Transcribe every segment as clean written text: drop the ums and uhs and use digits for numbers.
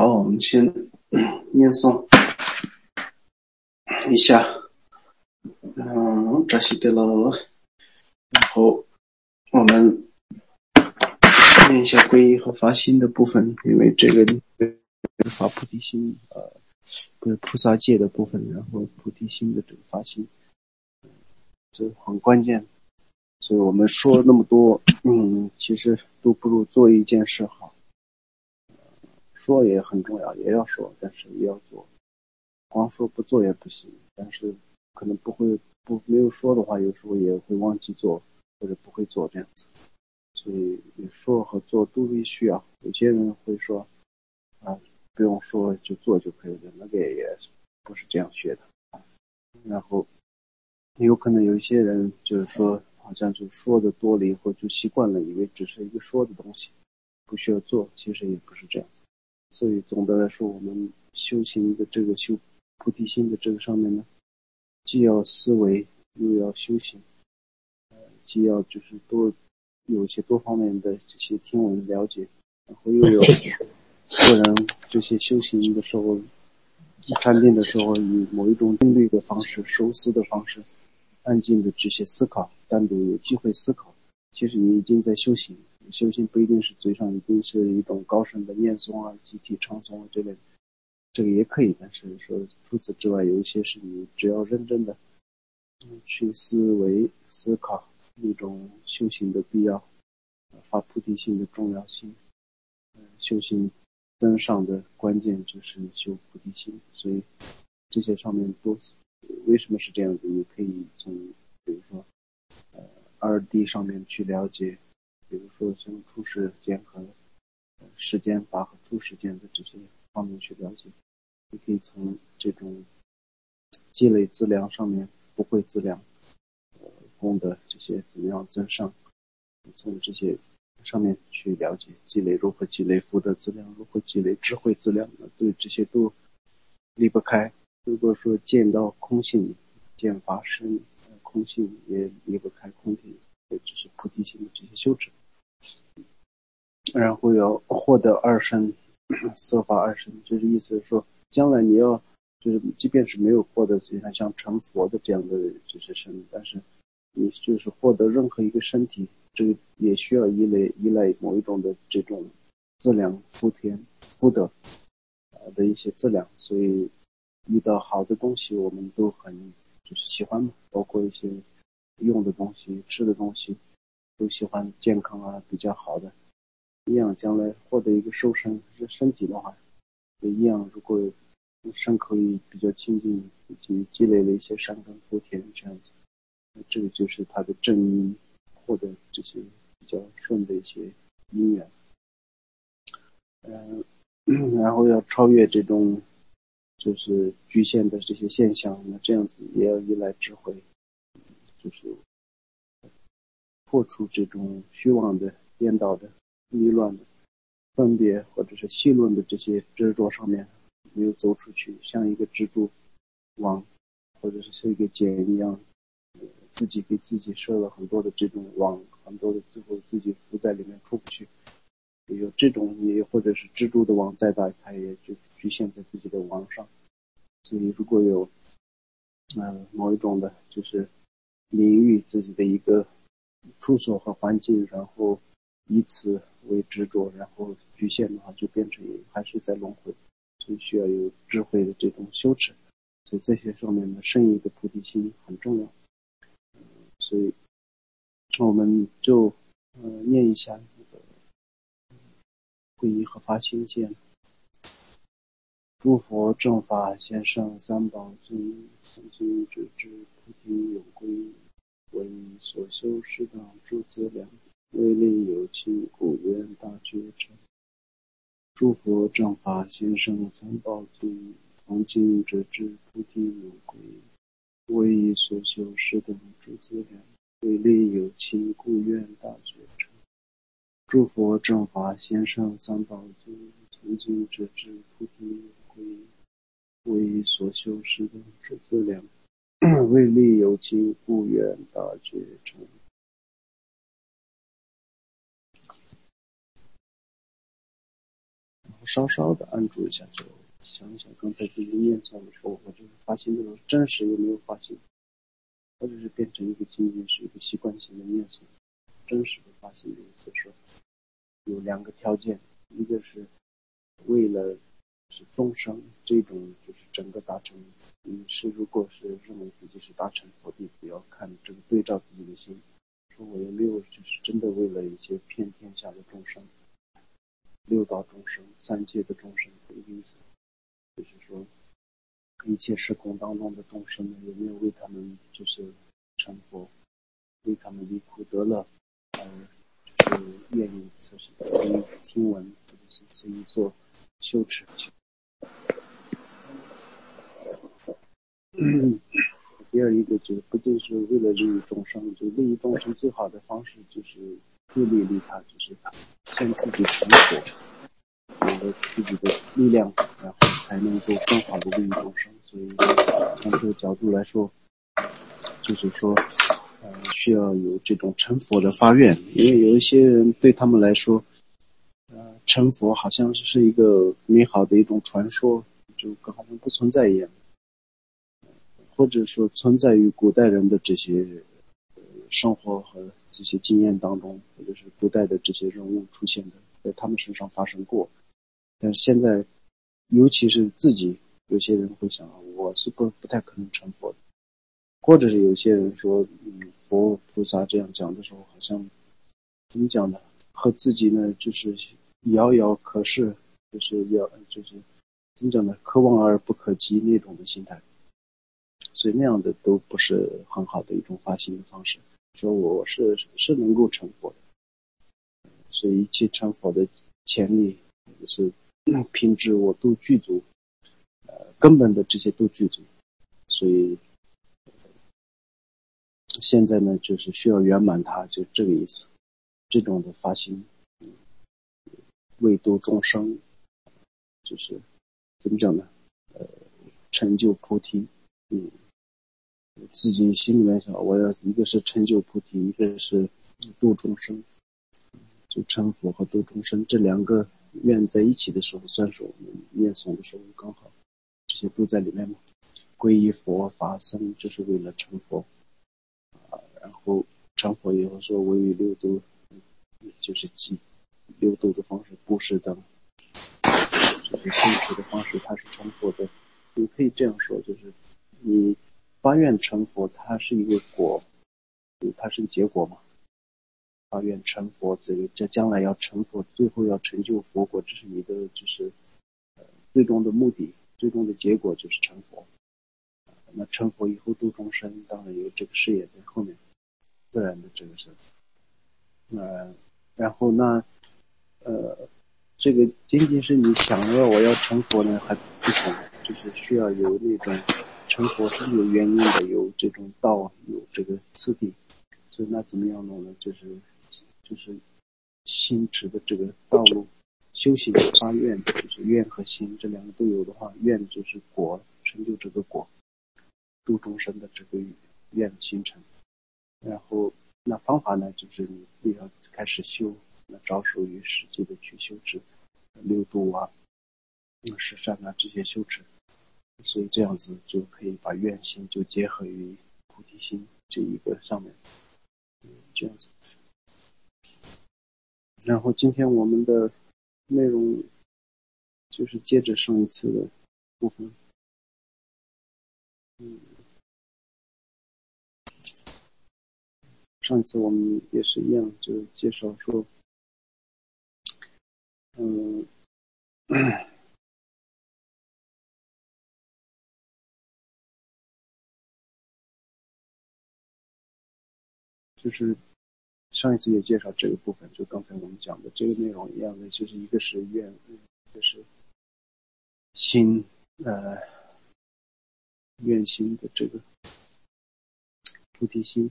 好，我们先念诵一下，扎西德了，然后我们念一下皈依和发心的部分，因为这个发菩提心，不是菩萨戒的部分，然后菩提心的这个发心，这很关键。所以我们说那么多，其实都不如做一件事好。说也很重要，也要说，但是也要做。光说不做也不行，但是可能没有说的话，有时候也会忘记做或者不会做这样子。所以说和做都必须要。有些人会说不用说就做就可以了，那个也不是这样学的。然后有可能有一些人就是说好像就说的多了以后就习惯了，以为只是一个说的东西，不需要做，其实也不是这样子。所以总的来说，我们修行的这个修菩提心的这个上面呢，既要思维又要修行，既要就是有一些多方面的这些听闻了解，然后又有个人这些修行的时候禅定的时候，以某一种定律的方式、收思的方式，安静的这些思考，单独有机会思考，其实你已经在修行。修行不一定是嘴上一定是一种高深的念诵啊、集体唱诵啊之类的，这个也可以。但是说除此之外，有一些是你只要认真的去思维思考一种修行的必要，发菩提心的重要性，修行增上的关键就是修菩提心。所以这些上面都为什么是这样子，你可以从比如说2D 上面去了解，比如说像出世间和世间法和出世间的这些方面去了解。你可以从这种积累资粮上面福慧资粮，功德这些怎么样增上，从这些上面去了解积累，如何积累福德资粮，如何积累智慧资粮呢？对这些都离不开。如果说见到空性，见法身，空性也离不开空体，就是菩提心的这些修持。然后要获得二身，色法二身，就是意思是说，将来你要就是即便是没有获得像成佛的这样的就是身，但是你就是获得任何一个身体，这个也需要依赖某一种的这种资粮、福德的一些资粮。所以遇到好的东西我们都很就是喜欢嘛，包括一些用的东西、吃的东西，都喜欢健康啊比较好的。一样将来获得一个瘦身体的话，也一样，如果身口意比较清净，以及积累了一些善根福田这样子，这个就是他的正因，获得这些比较顺的一些因缘。然后要超越这种就是局限的这些现象，那这样子也要依赖智慧，就是破除这种虚妄的、颠倒的、迷乱的分别或者是戏论的这些执着上面没有走出去，像一个蜘蛛网或者是一个茧一样，自己给自己设了很多的这种网，很多的最后自己浮在里面出不去。有这种也或者是蜘蛛的网再大，它也就局限在自己的网上。所以如果有某一种的就是领域自己的一个处所和环境，然后以此为执着，然后局限的话，就变成还是在轮回。所以需要有智慧的这种修持。所以这些上面的圣意的菩提心很重要。所以我们就念一下皈依和发心见。诸佛正法贤圣三宝尊，从今直至菩提有归，为所修适当诸资粮，为利有情故愿大觉成。诸佛正法贤圣三宝尊，从今直至菩提有归，为所修适当诸资粮，为利有情故愿大觉成。诸佛正法贤圣三宝尊，从今直至菩提有归，为所修适当诸资粮，为利有情故愿大觉成。 后稍稍的按住一下，就想一想刚才自己念诵的时候，我这个发心的时候真实有没有发心，或者是变成一个仅仅是一个习惯性的念诵。真实的发心的意思是有两个条件，一个是为了是众生这种就是整个大乘，如果是认为自己是大乘佛弟子，要看这个对照自己的心，说我有没有就是真的为了一些遍天下的众生，六道众生、三界的众生的意思，就是说一切时空当中的众生有没有为他们就是成佛，为他们离苦得乐，就是愿意此一听闻，或者是此一做修持。第二一个就是不仅是为了利益众生，就利益众生最好的方式就是自利利他，就是先自己成佛，有了自己的力量，然后才能够更好的利益众生。所以从这个角度来说，就是说需要有这种成佛的发愿，因为有一些人对他们来说成佛好像是一个美好的一种传说，就好像不存在一样，或者说存在于古代人的这些生活和这些经验当中，或者是古代的这些人物出现的，在他们身上发生过。但是现在尤其是自己有些人会想，我是不太可能成佛的，或者是有些人说佛菩萨这样讲的时候，好像怎么讲呢，和自己呢就是遥遥可视，就是怎么讲呢，可望而不可及那种的心态。所以那样的都不是很好的一种发心的方式，说我是能够成佛的，所以一切成佛的潜力是品质我都具足，根本的这些都具足。所以现在呢就是需要圆满它，就这个意思。这种的发心为度众生，就是怎么讲呢，成就菩提。自己心里面想，我要一个是成就菩提，一个是度众生，就成佛和度众生这两个愿在一起的时候，算是我们念诵的时候刚好这些都在里面嘛。皈依佛法僧就是为了成佛，然后成佛以后说为于六度，就是记六度的方式，布施等，就是修持的方式，它是成佛的。你可以这样说，就是你发愿成佛，它是一个果，它是个结果嘛。发愿成佛，这将来要成佛，最后要成就佛果，这是你的就是最终的目的，最终的结果就是成佛。那成佛以后度众生，当然有这个事业在后面，自然的这个是。然后那这个仅仅是你想要我要成佛呢，还不同，就是需要有那种成佛是有原因的，有这种道，有这个次第。所以那怎么样弄呢？就是心持的这个道路，修行发愿，就是愿和心这两个都有的话，愿就是果，成就这个果，度众生的这个愿形成。然后那方法呢，就是你自己要开始修，那着手于实际的去修持六度啊、十善啊这些修持。所以这样子就可以把愿心就结合于菩提心这一个上面，这样子。然后今天我们的内容就是接着上一次的部分。上一次我们也是一样，就介绍说，就是上一次也介绍这个部分，就刚才我们讲的这个内容一样的，就是一个是愿，一个是心，愿心的这个菩提心，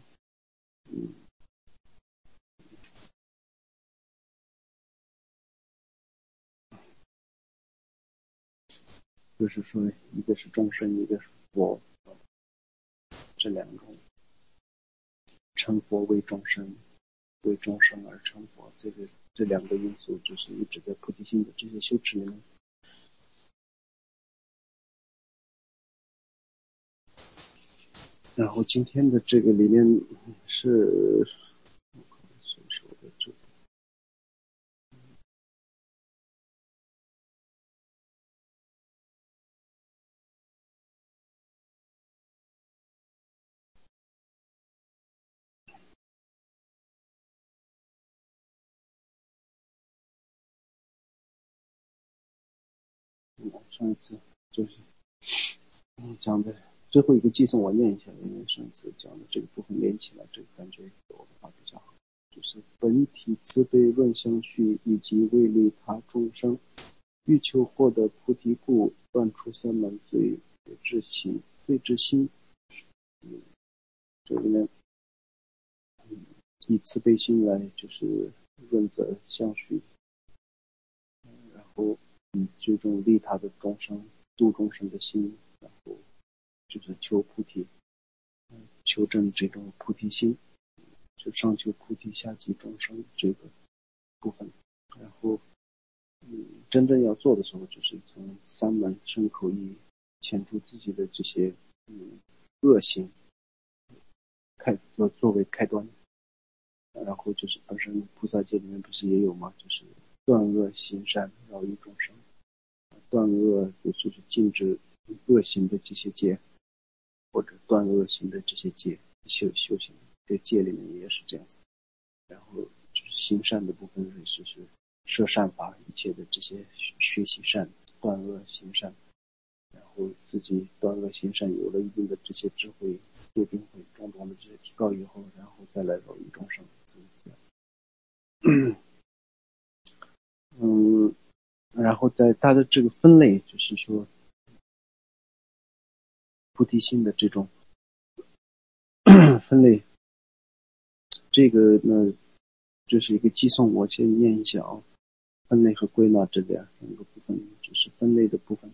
就是说一个是众生，一个是佛，这两种成佛为众生，为众生而成佛，这这两个因素就是一直在菩提心的这些修持里面。然后今天的这个里面是上一次就是讲的最后一个寄送我念一下，因为上次讲的这个部分连起来，这个感觉有的话比较好。就是本体慈悲论相续，以及为利他众生，欲求获得菩提故，断除三门罪之心，这里面以慈悲心来就是润泽相续，然后以这种利他的众生、度众生的心，然后就是求菩提，求证这种菩提心，就上求菩提，下济众生这个部分。然后真正要做的时候，就是从三门身口意遣除自己的这些恶行，作为开端。然后就是本身菩萨戒里面不是也有吗？就是断恶行善，饶益众生。断恶就是禁止恶行的这些戒，或者断恶行的这些戒，修行这戒里面也是这样子。然后就是行善的部分就是摄善法，一切的这些学习善，断恶行善，然后自己断恶行善有了一定的这些智慧、戒定慧种种的这些提高以后，然后再来饶益众生。然后在它的这个分类，就是说菩提心的这种分类，这个呢就是一个寄送，我先念一下啊。分类和归纳这两个部分，就是分类的部分。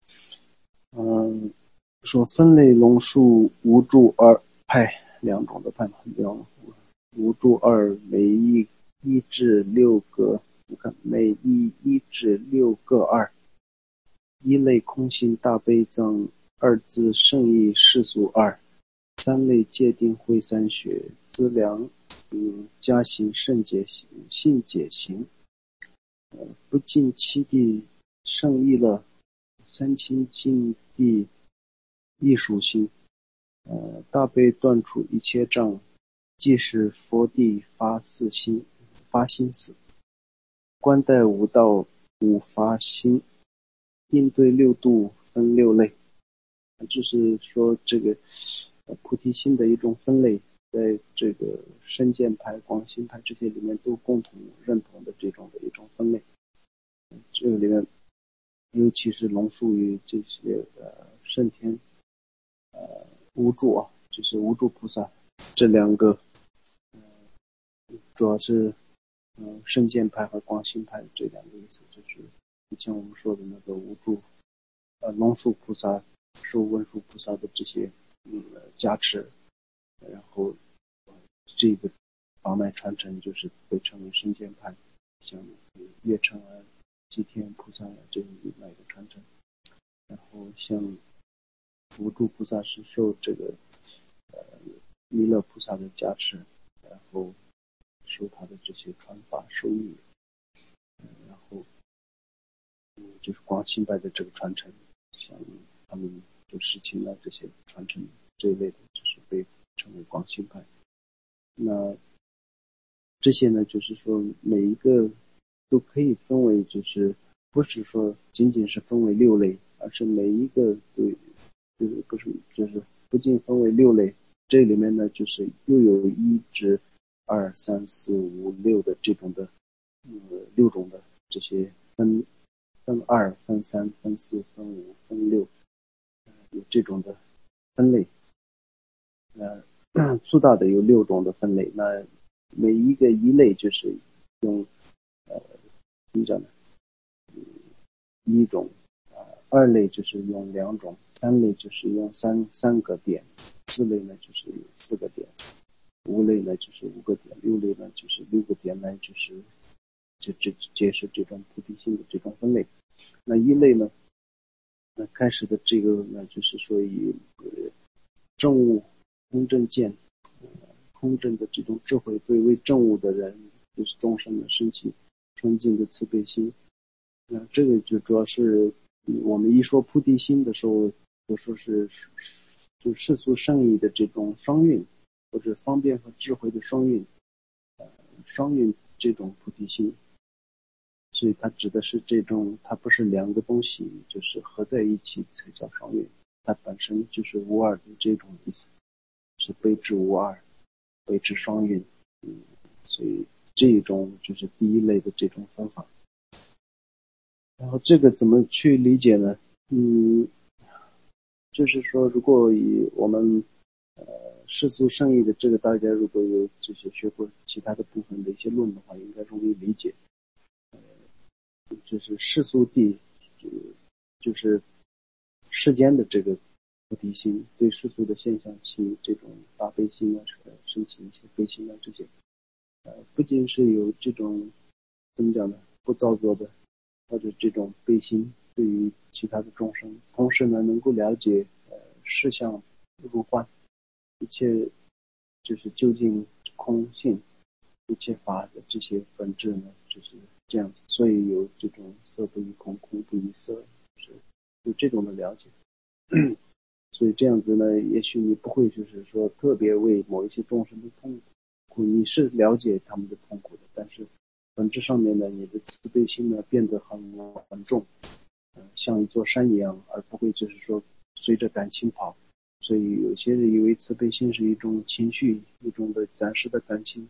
说分类龙树无助二派两种的派，无助二每一至六个，你看每一至六个二。一类空性大悲增，二字圣意世俗二，三类戒定慧三学资粮，加行圣解行信解行，不尽七地圣意乐，三清净地艺术心，大悲断除一切障，即是佛地发心思，观待五道五发心，应对六度分六类。就是说这个菩提心的一种分类，在这个深见派、广心派这些里面都共同认同的这种的一种分类。这个里面尤其是龙树于这些圣天无助啊，就是无助菩萨这两个主要是圣见派和广心派这两个意思，就是以前我们说的那个无助龙树菩萨受文殊菩萨的这些加持，然后这个法脉传承就是被称为圣见派，像月称啊、祭天菩萨这种一脉的传承。然后像无助菩萨是受这个弥勒菩萨的加持，然后受他的这些传法受益，然后就是广心派的这个传承，像他们就事情啊这些传承这一类的，就是被称为广心派。那这些呢，就是说每一个都可以分为，就是不是说仅仅是分为六类，而是每一个都就是不是就是不仅分为六类，这里面呢就是又有一至二三四五六的这种的六种的这些分二分三分四分五分六有这种的分类。粗大的有六种的分类，那每一个一类就是用怎么讲呢？一种，二类就是用两种，三类就是用三个点，四类呢就是有四个点，五类呢就是五个点，六类呢就是六个点来就是就解释这种菩提心的这种分类。那一类呢，那开始的这个呢，就是说以正悟空正见，空正的这种智慧对为正悟的人，就是众生的升起纯净的慈悲心。那这个就主要是我们一说菩提心的时候，就说是就世俗圣意的这种双运，或者方便和智慧的双运，双运这种菩提心。所以它指的是这种，它不是两个东西就是合在一起才叫双运，它本身就是无二的这种意思，是悲智无二，悲智双运。所以这一种就是第一类的这种分法。然后这个怎么去理解呢？就是说，如果以我们世俗圣意的这个，大家如果有这些学过其他的部分的一些论的话，应该容易理解。就是世俗谛，就是世间的这个菩提心，对世俗的现象起这种大悲心啊，升起一些悲心啊，这些不仅是有这种怎么讲呢，不造作的或者这种悲心对于其他的众生，同时呢能够了解事相如幻，一切就是究竟空性，一切法的这些本质呢，就是这样子。所以有这种色不异空，空不异色，就是有这种的了解。所以这样子呢，也许你不会就是说特别为某一些众生的痛苦，你是了解他们的痛苦的，但是本质上面呢，你的慈悲心呢变得很重，像一座山一样，而不会就是说随着感情跑。所以有些人以为慈悲心是一种情绪，一种的暂时的感情。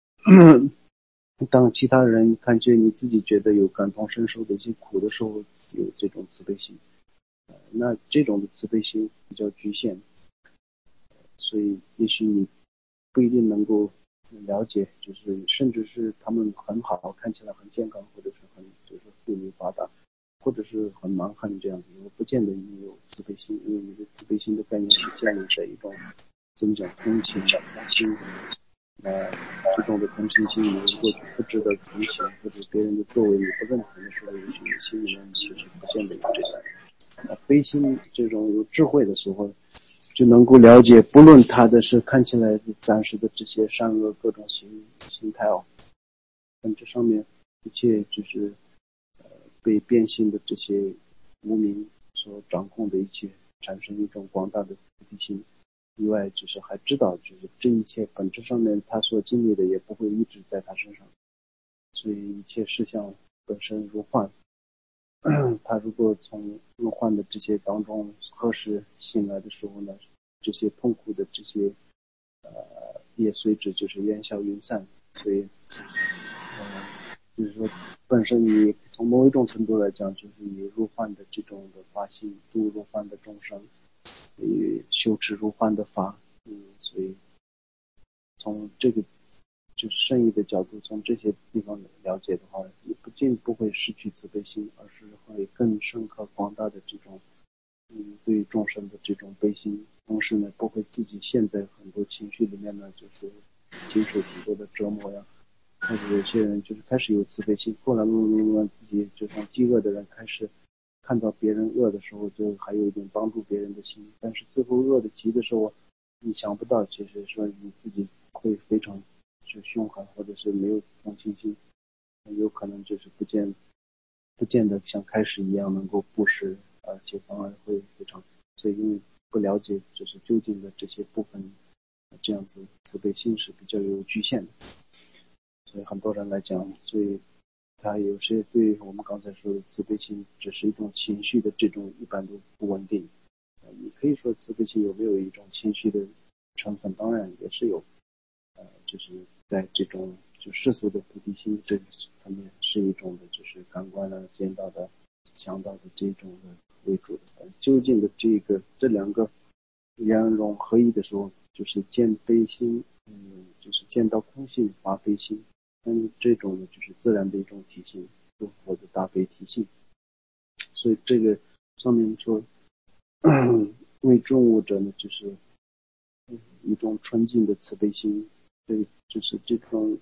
当其他人感觉你自己觉得有感同身受的一些苦的时候，有这种慈悲心，那这种的慈悲心比较局限，所以也许你不一定能够了解，就是甚至是他们很好，看起来很健康，或者是很就是富裕发达，或者是很蛮横这样子，我不见得你有慈悲心，因为你的慈悲心的概念是建立在一种怎么讲同情的心。这种的同情心，你如果不值得同情，或者别人的作为你不认同的时候，也许你心里面其实不见得有这种。悲心这种有智慧的时候，就能够了解，不论他的是看起来暂时的这些善恶各种形态本质上面一切就是被变性的这些无明所掌控的一切，产生一种广大的菩提心。以外，就是还知道，就是这一切本质上面他所经历的也不会一直在他身上，所以一切事项本身如幻。他如果从入幻的这些当中何时醒来的时候呢，这些痛苦的这些也随之就是烟消云散。所以就是说本身你从某一种程度来讲，就是你入幻的这种的发心，度入幻的众生，修持入幻的法。所以从这个就是圣意的角度，从这些地方了解的话，也不会失去慈悲心，而是会更深刻广大的这种对于众生的这种悲心。同时呢，不会自己陷在很多情绪里面呢，就是经受很多的折磨呀。或者有些人就是开始有慈悲心，后来慢慢自己就像饥饿的人开始看到别人饿的时候，就还有一点帮助别人的心，但是最后饿的急的时候，你想不到其实说你自己会非常就凶狠，或者是没有同情心，有可能就是不见得像开始一样能够布施，而且反而会非常，所以因为不了解就是究竟的这些部分，这样子慈悲心是比较有局限的。所以很多人来讲，所以他有些对我们刚才说的慈悲心只是一种情绪的这种一般都不稳定。你可以说慈悲心有没有一种情绪的成分？当然也是有，就是在这种就世俗的菩提心这个层面是一种的，就是感官的、见到的、想到的这种的为主的。究竟的这两个两种合一的时候，就是见悲心，就是见到空性发悲心。这种呢就是自然的一种体性，诸佛的大悲体性。所以这个上面说为众悟者呢，就是一种纯净的慈悲心。对，就是这种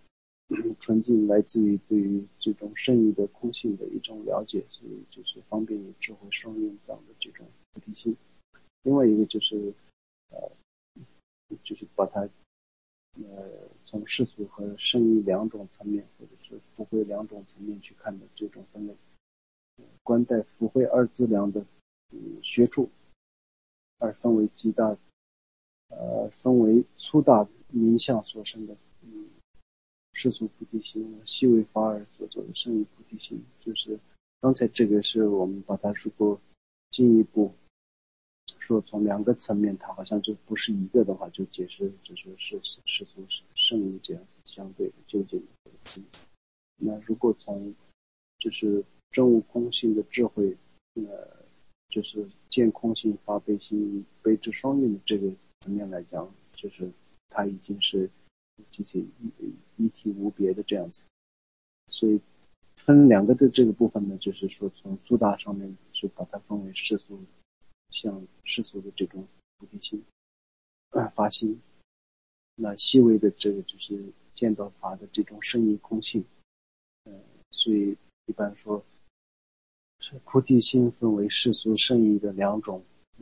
纯净来自于对于这种圣意的空性的一种了解，所以就是方便于智慧双运藏的这种菩提心。另外一个就是就是把它从世俗和圣意两种层面，或者是福慧两种层面去看的这种分类。观待福慧二资粮的学处，而分为极大分为粗大名相所生的世俗菩提心，细微法尔所做的圣意菩提心。就是刚才这个是我们把它如果进一步说从两个层面，它好像就不是一个的话，就解释就是世俗圣意这样子相对的究竟的。那如果从就是真悟空性的智慧，就是见空性发悲心悲智双运的这个层面来讲，就是它已经是这些一体无别的这样子。所以分两个的这个部分呢，就是说从粗大上面是把它分为世俗，像世俗的这种菩提心发心，那细微的这个就是见到法的这种圣意空性。所以一般说菩提心分为世俗圣意的两种。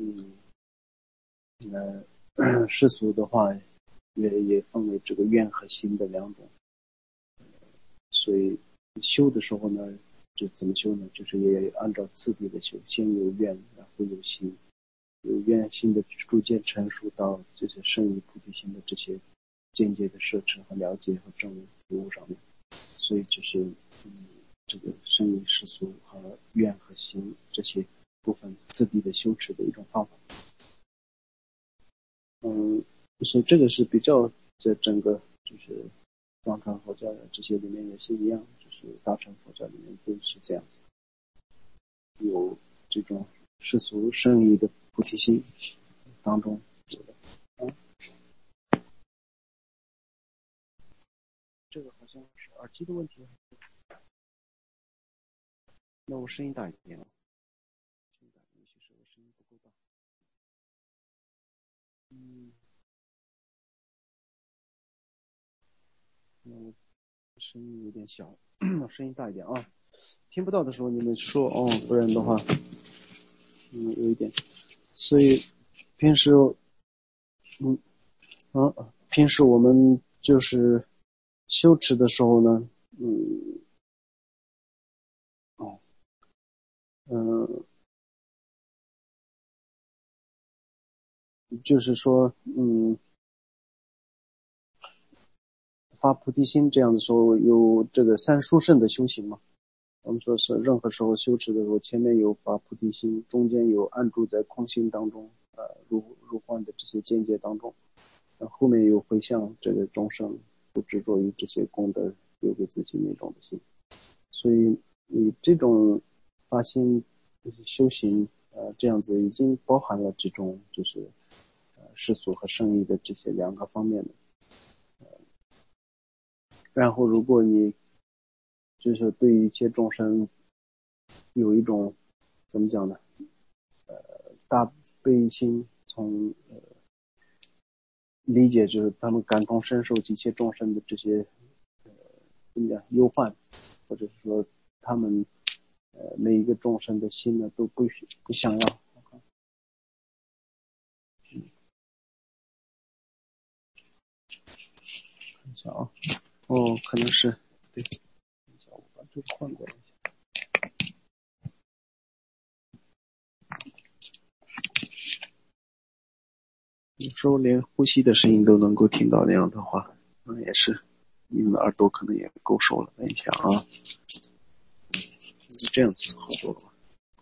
世俗的话也分为这个愿和心的两种。所以修的时候呢，就怎么修呢？就是也按照次第的修，先有愿，然后有心，有愿心的逐渐成熟到这些圣意菩提心的这些间接的摄持和了解和证悟服务上面。所以就是这个圣意世俗和愿和心这些部分次第的修持的一种方法。所以这个是比较在整个就是藏传佛教的这些里面也是一样，就是大乘佛教里面都是这样子，有这种世俗圣意的菩提心当中有的。这个好像是耳机的问题，那我声音大一点了。也许是我声音不够大。我声音有点小，我声音大一点啊。听不到的时候你们说哦，不然的话，有一点。所以平时，平时我们就是修持的时候呢，就是说，发菩提心这样的时候，有这个三殊胜的修行嘛。我们说是任何时候修持的时候，前面有发菩提心，中间有安住在空心当中，入幻的这些境界当中，后面有回向这个众生，不执着于这些功德留给自己那种的心。所以你这种发心修行，这样子已经包含了这种就是世俗和圣意的这些两个方面的。然后如果你就是对于一切众生有一种怎么讲呢？大悲心，从理解就是他们感同身受一切众生的这些怎么讲忧患，或者是说他们每一个众生的心呢都不想要。看一下啊，可能是对，等一下我把这个换过来一下。有时候连呼吸的声音都能够听到那样的话，也是你们的耳朵可能也够熟了。等一下啊，这样子好多了。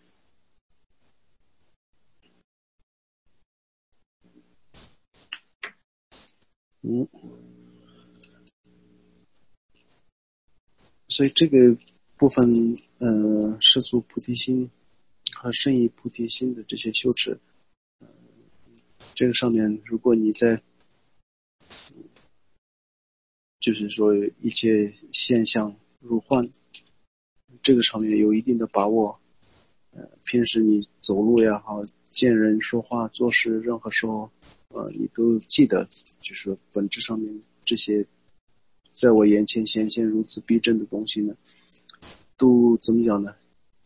所以这个部分，世俗菩提心和圣意菩提心的这些修持，这个上面，如果你在，就是说一切现象如幻，这个上面有一定的把握，平时你走路也好，见人说话做事，任何时候，你都记得，就是本质上面这些在我眼前显现如此逼真的东西呢，都怎么讲呢？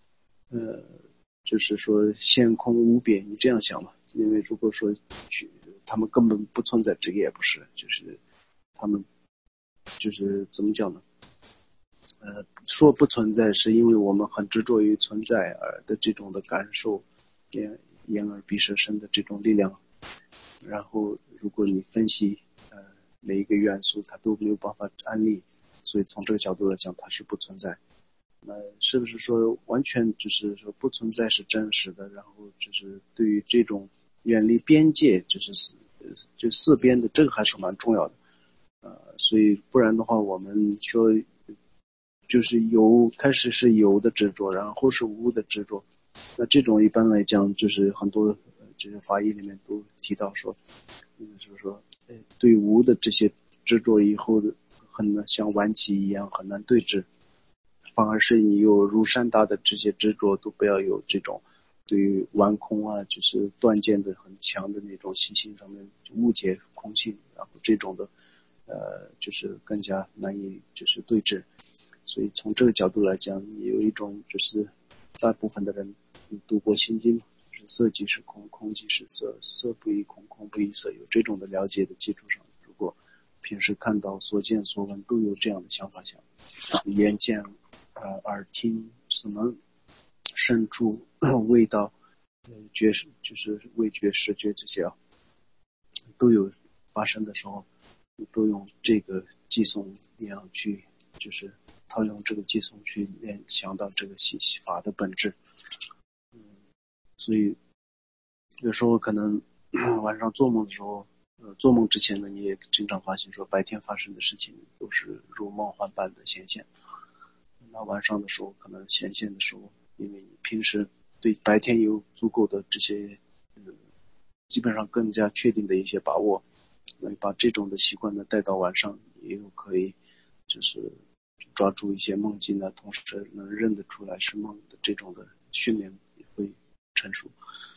就是说现空无边，你这样想吧。因为如果说他们根本不存在，这个也不是，就是他们就是怎么讲呢？说不存在，是因为我们很执着于存在而的这种的感受，眼耳鼻舌身的这种力量。然后，如果你分析每一个元素，它都没有办法安立，所以从这个角度来讲，它是不存在。那是不是说完全就是说不存在是真实的？然后就是对于这种远离边界，就是四边的，这个还是蛮重要的。所以不然的话，我们说就是开始是有的执着，然后是无的执着。那这种一般来讲，就是很多就是法医里面都提到说，就是说，对无的这些执着以后的很难像顽疾一样很难对峙，反而是你有如山大的这些执着都不要有这种对于玩空啊，就是断见的很强的那种习性上面误解空性，然后这种的就是更加难以就是对峙。所以从这个角度来讲，有一种就是大部分的人读过心经，就是色即是空，空即是色，色不异空，空不异色，有这种的了解的基础上，如果平时看到所见所闻都有这样的想法下，眼见耳听什么深处味道觉就是味觉视觉这些都有发生的时候，都用这个寄送一样去就是套用这个寄送去联想到这个洗法的本质。所以有时候可能晚上做梦的时候，做梦之前呢，你也经常发现说白天发生的事情都是如梦幻般的显现。那晚上的时候可能显现的时候，因为你平时对白天有足够的这些基本上更加确定的一些把握，那把这种的习惯呢带到晚上，也有可以就是抓住一些梦境呢，同时能认得出来是梦的这种的训练也会成熟。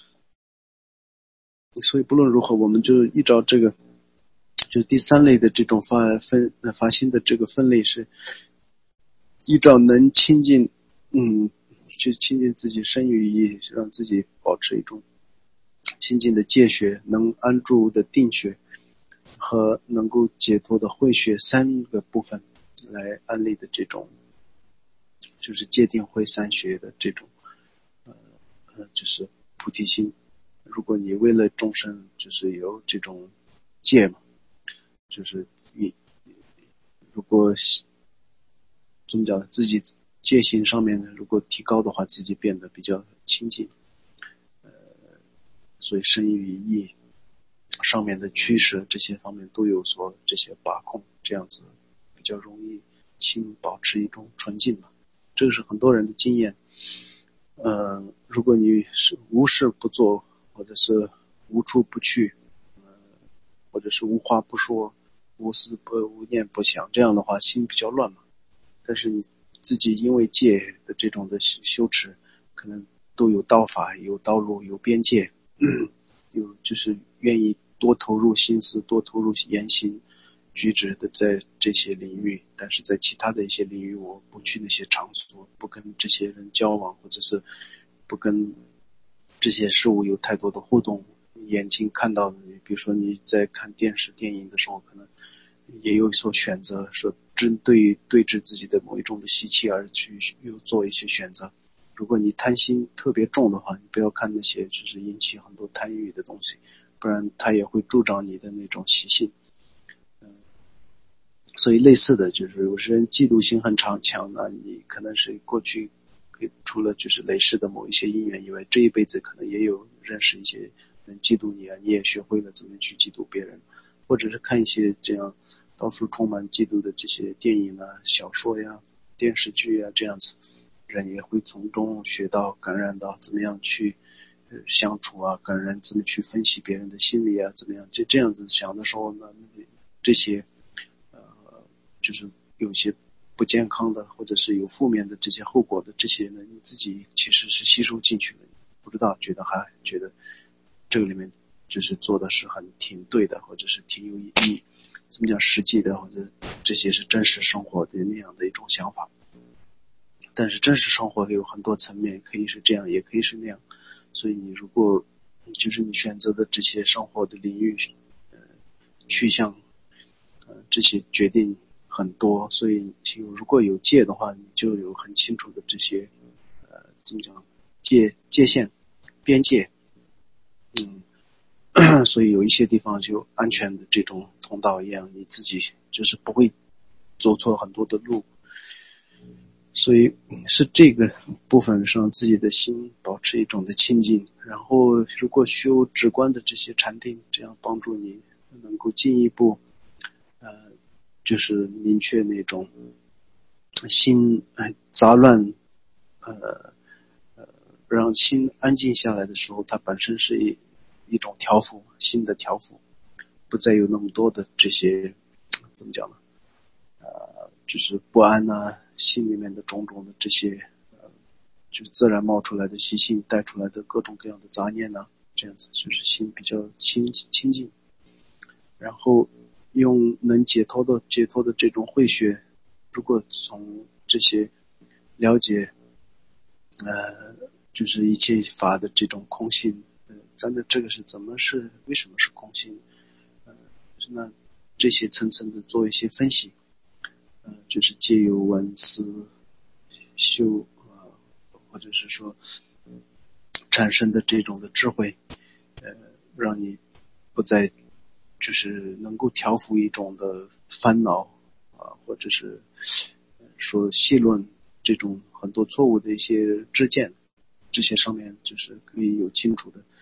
所以不论如何，我们就依照这个，就第三类的这种发心的这个分类是依照能亲近，去亲近自己身语意，让自己保持一种亲近的戒学，能安住的定学和能够解脱的慧学三个部分来安立的这种，就是戒定慧三学的这种，就是菩提心。如果你为了众生，就是有这种戒嘛，就是你如果怎么讲，自己戒行上面如果提高的话，自己变得比较亲近，所以身语意上面的趋势这些方面都有所这些把控，这样子比较容易心保持一种纯净吧。这个是很多人的经验。如果你是无事不做，或者是无处不去，或者是无话不说，无念不想，这样的话心比较乱嘛。但是你自己因为戒的这种的修持，可能都有道法，有道路，有边界，有就是愿意多投入心思，多投入言行举止的在这些领域，但是在其他的一些领域，我不去那些场所，不跟这些人交往，或者是不跟这些事物有太多的互动。眼睛看到的，比如说你在看电视电影的时候，可能也有所选择，说针对对峙自己的某一种的习气而去又做一些选择。如果你贪心特别重的话，你不要看那些就是引起很多贪欲的东西，不然它也会助长你的那种习性。所以类似的就是有些人嫉妒心很强，那你可能是过去除了就是累世的某一些因缘以外，这一辈子可能也有认识一些人嫉妒你啊，你也学会了怎么去嫉妒别人，或者是看一些这样到处充满嫉妒的这些电影啊、小说呀、电视剧啊，这样子人也会从中学到感染到怎么样去相处啊，跟人怎么去分析别人的心理啊，怎么样这样子想的时候呢，这些就是有些不健康的或者是有负面的这些后果的这些呢，你自己其实是吸收进去了，不知道觉得这个里面就是做的是挺对的，或者是挺有意义，怎么讲实际的，或者这些是真实生活的那样的一种想法。但是真实生活有很多层面，可以是这样，也可以是那样。所以你如果就是你选择的这些生活的领域，去向，这些决定很多。所以如果有界的话，你就有很清楚的这些，怎么讲，界限、边界。所以有一些地方就安全的这种通道一样，你自己就是不会走错很多的路。所以是这个部分上自己的心保持一种的清净，然后如果修直观的这些禅定，这样帮助你能够进一步就是明确那种心杂乱让心安静下来的时候，它本身是一种调伏，心的调伏，不再有那么多的这些怎么讲呢？就是不安啊，心里面的种种的这些就自然冒出来的习性带出来的各种各样的杂念啊，这样子就是心比较清净。然后用能解脱的这种慧学，如果从这些了解就是一切法的这种空性，咱的这个是为什么是空性？那这些层层的做一些分析，就是借由文思修或者是说产生的这种的智慧，让你不再就是能够调伏一种的烦恼或者是说戏论这种很多错误的一些知见，这些上面就是可以有清楚的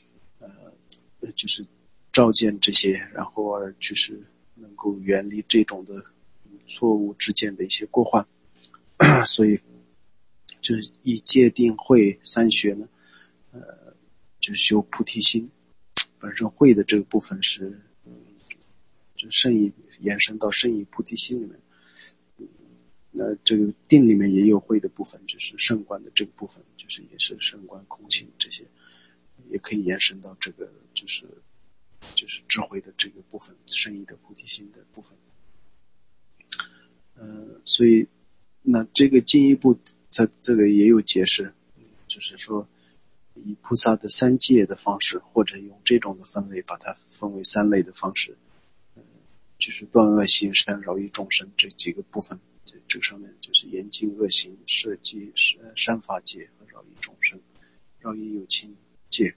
就是照见这些，然后而就是能够远离这种的错误知见的一些过患。所以就是以戒定慧三学呢，就修菩提心。本身慧的这个部分是就甚意延伸到甚意菩提心里面。那这个定里面也有慧的部分，就是圣观的这个部分，就是也是圣观空性，这些也可以延伸到这个就是智慧的这个部分，圣意的菩提心的部分。所以那这个进一步它这个也有解释，就是说以菩萨的三界的方式，或者用这种的分类把它分为三类的方式，就是断恶行善饶益众生这几个部分。这个上面就是严禁恶行、摄戒、善法戒和饶益众生，饶益有情戒。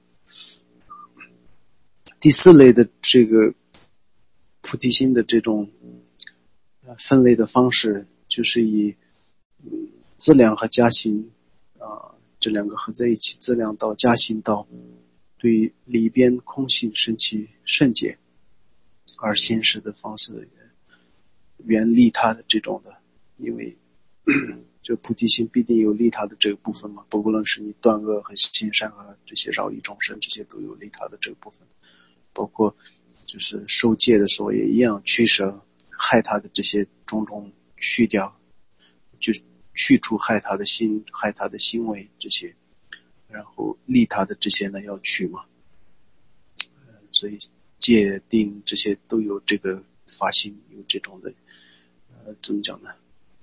第四类的这个菩提心的这种分类的方式，就是以资粮和加行这两个合在一起，资粮道、加行道，对里边空性升起圣解而行使的方式，原利他的这种的。因为就菩提心必定有利他的这个部分嘛，不论是你断恶和行善啊，这些饶益众生，这些都有利他的这个部分。包括就是受戒的时候也一样，驱舍害他的这些种种去掉，就去除害他的心、害他的行为这些，然后利他的这些呢要去嘛。所以戒定这些都有这个发心，有这种的怎么讲呢？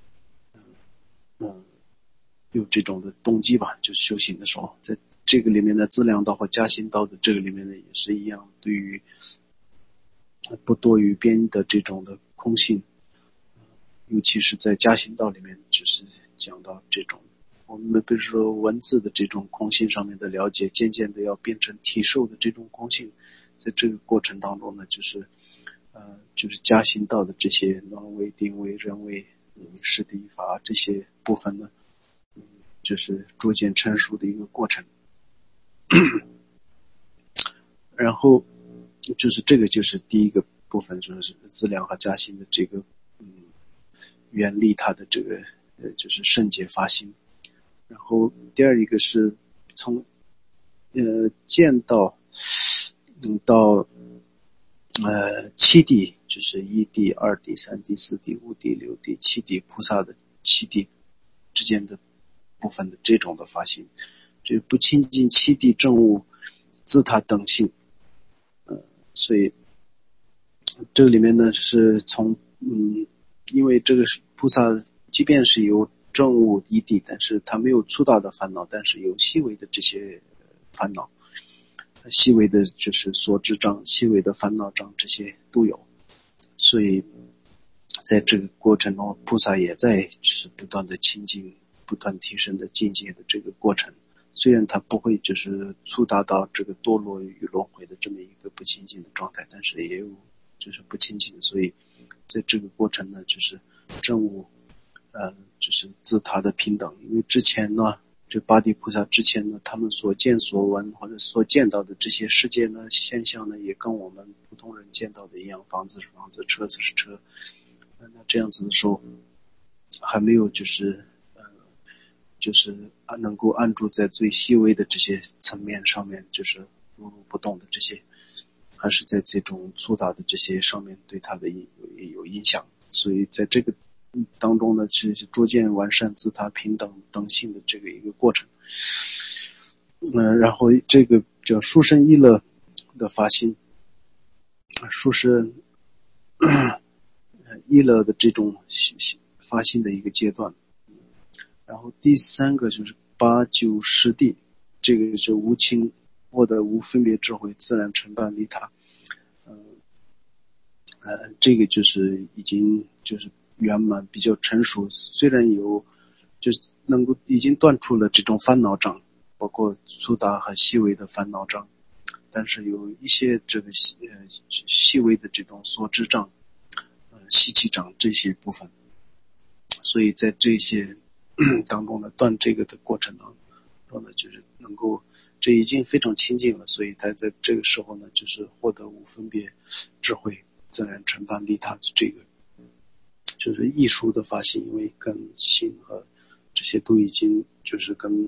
有这种的动机吧，就是修行的时候，在这个里面的资粮道和加行道的这个里面呢也是一样，对于不多于边的这种的空性，尤其是在加行道里面，就是讲到这种我们比如说文字的这种空性上面的了解，渐渐的要变成体受的这种空性。在这个过程当中呢，就是加行道的这些能为、定为、人为、实地法这些部分呢，就是逐渐成熟的一个过程。然后就是这个就是第一个部分，就是资粮和加行的这个原利他的这个就是圣解发心。然后第二一个是从见到到七地，就是一地、二地、三地、四地、五地、六地、七地菩萨的七地之间的部分的这种的发心，这不亲近七地正悟自他等性， 所以这个里面呢是从因为这个是菩萨，即便是有正悟一地，但是他没有粗大的烦恼，但是有细微的这些烦恼，细微的就是所知障、细微的烦恼障，这些都有。所以在这个过程中，菩萨也在就是不断的清净、不断提升的境界的这个过程。虽然他不会就是触达到这个堕落与轮回的这么一个不清净的状态，但是也有就是不清净。所以在这个过程呢，就是证悟就是自他的平等。因为之前呢，就八地菩萨之前呢，他们所见所闻或者所见到的这些世界呢、现象呢，也跟我们普通人见到的一样，房子是房子，车子是车。那这样子的时候，还没有就是能够安住在最细微的这些层面上面，就是如如不动的这些，还是在这种粗大的这些上面对他的有影响。所以在这个当中呢，是逐渐完善自他平等等性的这个一个过程。然后这个叫殊胜意乐的发心，殊胜意乐的这种发心的一个阶段。然后第三个就是八九十地，这个是无情获得无分别智慧，自然承办利他。这个就是已经就是圆满比较成熟，虽然有就是能够已经断除了这种烦恼障，包括粗大和细微的烦恼障，但是有一些这个细微的这种所知障、习气障这些部分。所以在这些当中呢，断这个的过程当中呢，就是能够这已经非常亲近了，所以他在这个时候呢，就是获得无分别智慧，自然承办利他，这个就是艺术的发心，因为跟心和这些都已经就是跟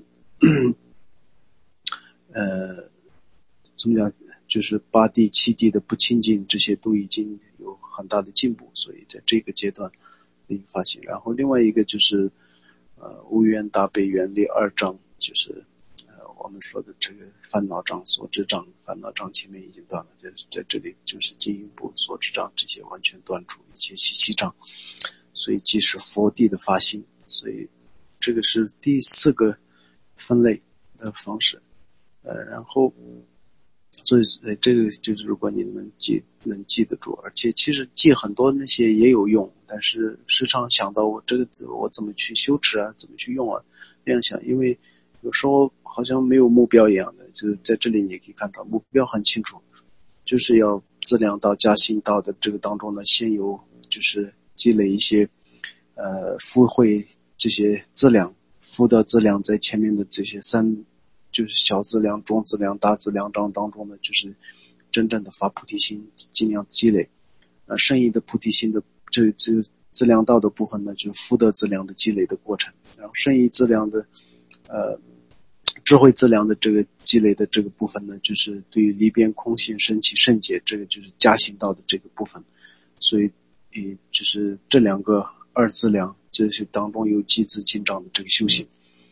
怎么讲，就是八地七地的不清净，这些都已经有很大的进步，所以在这个阶段的一个发心。然后另外一个就是无缘大悲愿力二障，就是我们说的这个烦恼障、所知障。烦恼障前面已经断了，就是在这里就是进一步所知障这些完全断除一切习气障，所以即是佛地的发心。所以这个是第四个分类的方式。然后所以这个就是如果你们能记得住，而且其实记很多那些也有用，但是时常想到我这个字我怎么去修持啊，怎么去用啊，这样想。因为有时候好像没有目标一样的，就是在这里你可以看到目标很清楚，就是要资粮道加行道的这个当中呢，先有就是积累一些福慧这些资粮，福德资粮在前面的这些就是小资粮、中资粮、大资粮章当中呢，就是真正的发菩提心，尽量积累。圣意的菩提心的这资粮道的部分呢，就是福德资粮的积累的过程。然后圣意资粮的智慧资粮的这个积累的这个部分呢，就是对于离边空性升起圣解，这个就是加行道的这个部分。所以就是这两个二资粮，这些当中有积资进账的这个修行。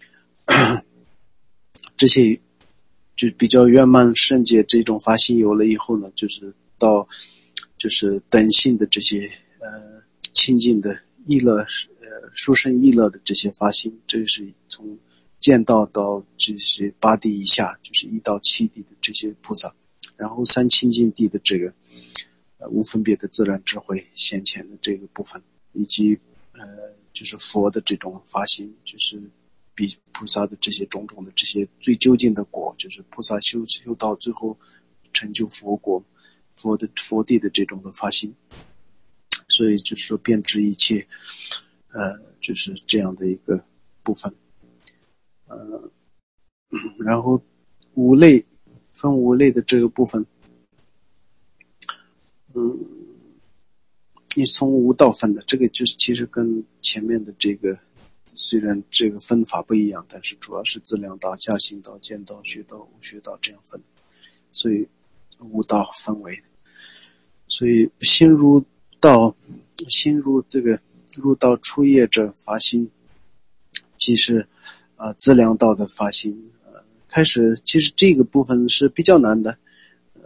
这些就比较圆满圣解这种发心有了以后呢，就是到就是等性的这些清净的意乐殊胜意乐的这些发心，这是从见道到这些八地以下，就是1到7地的这些菩萨，然后三清净地的这个无分别的自然智慧显前的这个部分，以及就是佛的这种发心，就是比菩萨的这些种种的这些最究竟的果，就是菩萨修到最后成就佛果、佛地的这种的发心。所以就是说遍知一切，就是这样的一个部分。然后分五类的这个部分，你从无到分的这个就是其实跟前面的这个虽然这个分法不一样，但是主要是资粮道、加行道、见道、学道、无学道这样分，所以无道分为。所以心入这个入道初业者发心，即是资粮道的发心。开始其实这个部分是比较难的，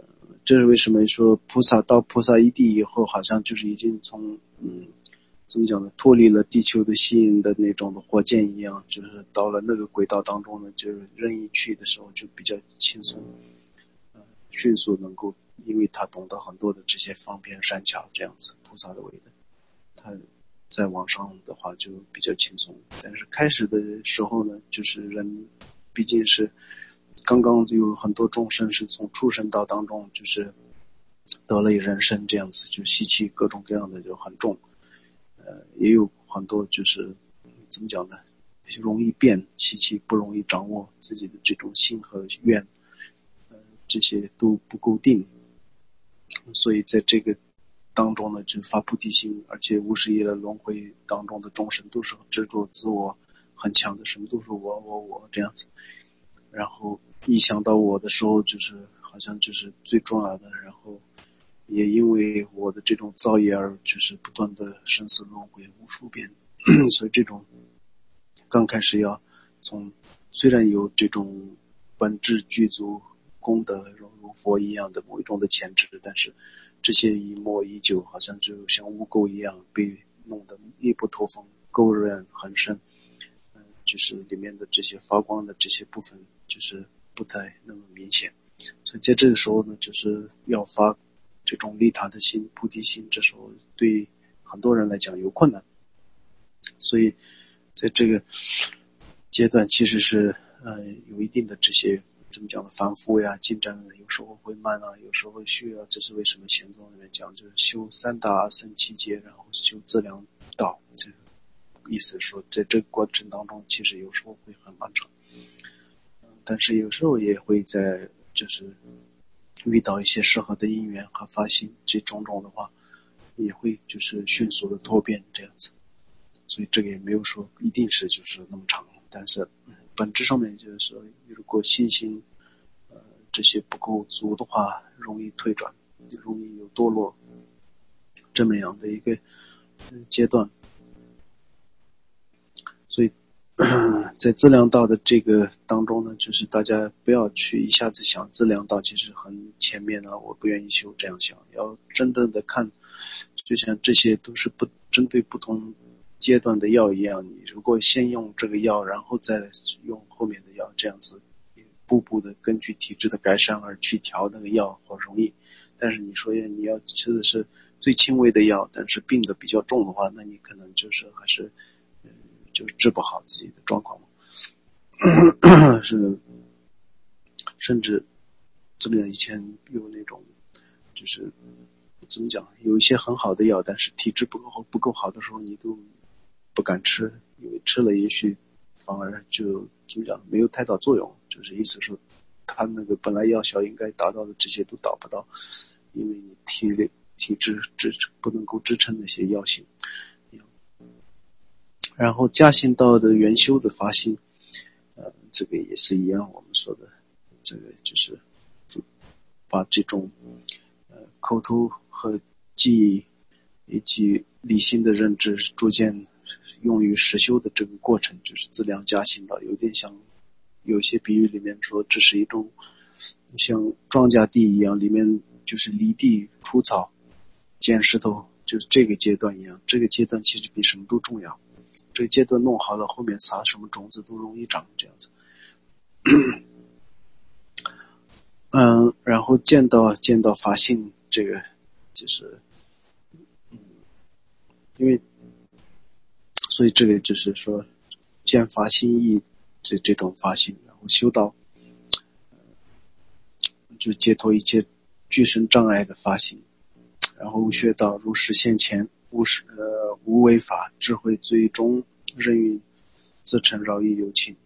这是为什么说菩萨到菩萨一地以后，好像就是已经从怎么讲呢，脱离了地球的吸引的那种的火箭一样，就是到了那个轨道当中呢，就是任意去的时候就比较轻松，迅速能够，因为他懂得很多的这些方便善巧这样子，菩萨的位的，他在往上的话就比较轻松。但是开始的时候呢，就是人毕竟是刚刚有很多众生是从畜生道当中就是得了人身这样子，就习气各种各样的就很重，也有很多就是怎么讲呢，容易变习气，不容易掌握自己的这种心和愿，这些都不够定，所以在这个当中呢，就发菩提心，而且无始业的轮回当中的众生都是执着自我很强的，什么都是我这样子，然后一想到我的时候，就是好像就是最重要的，然后也因为我的这种造业而就是不断的生死轮回无数遍，所以这种刚开始要从虽然有这种本质具足功德如佛一样的某一种的潜质，但是这些一磨一久，好像就像污垢一样被弄得密不透风，垢染很深，就是里面的这些发光的这些部分就是不太那么明显，所以在这个时候呢，就是要发这种利他的心、菩提心，这时候对很多人来讲有困难，所以在这个阶段其实是有一定的这些怎么讲的反复呀、进展，有时候会慢啊，有时候会虚啊，这是为什么贤宗里面讲就是修三大僧七劫，然后修资粮道，这个意思是说在这个过程当中其实有时候会很漫长，但是有时候也会在就是遇到一些适合的因缘和发心，这种的话也会就是迅速的脱变这样子，所以这个也没有说一定是就是那么长，但是本质上面就是说，如果信心这些不够足的话，容易退转，容易有堕落这么样的一个阶段。所以在资粮道的这个当中呢，就是大家不要去一下子想资粮道其实很前面了，我不愿意修，这样想，要真正的看，就像这些都是不针对不同阶段的药一样，你如果先用这个药，然后再用后面的药，这样子步步的根据体质的改善而去调那个药好容易，但是你说你要吃的是最轻微的药，但是病的比较重的话，那你可能就是还是就治不好自己的状况是甚至这么以前有那种就是怎么讲，有一些很好的药，但是体质不够好的时候你都不敢吃，因为吃了也许反而就怎么讲没有太大作用，就是意思说他那个本来药效应该达到的这些都达不到，因为你体质不能够支撑那些药性。然后加行道的元修的发心，这个也是一样，我们说的这个就是把这种口头和记忆以及理性的认知逐渐用于实修的这个过程，就是资粮加行道，有点像有些比喻里面说这是一种像庄稼地一样，里面就是犁地除草捡石头，就是这个阶段一样，这个阶段其实比什么都重要，这个阶段弄好了，后面撒什么种子都容易长这样子。然后见到发心，这个就是因为所以这个就是说见发心意这种发心，然后修到就解脱一切具身障碍的发心，然后学到如实现前无为法智慧，最终任运自成饶益有情。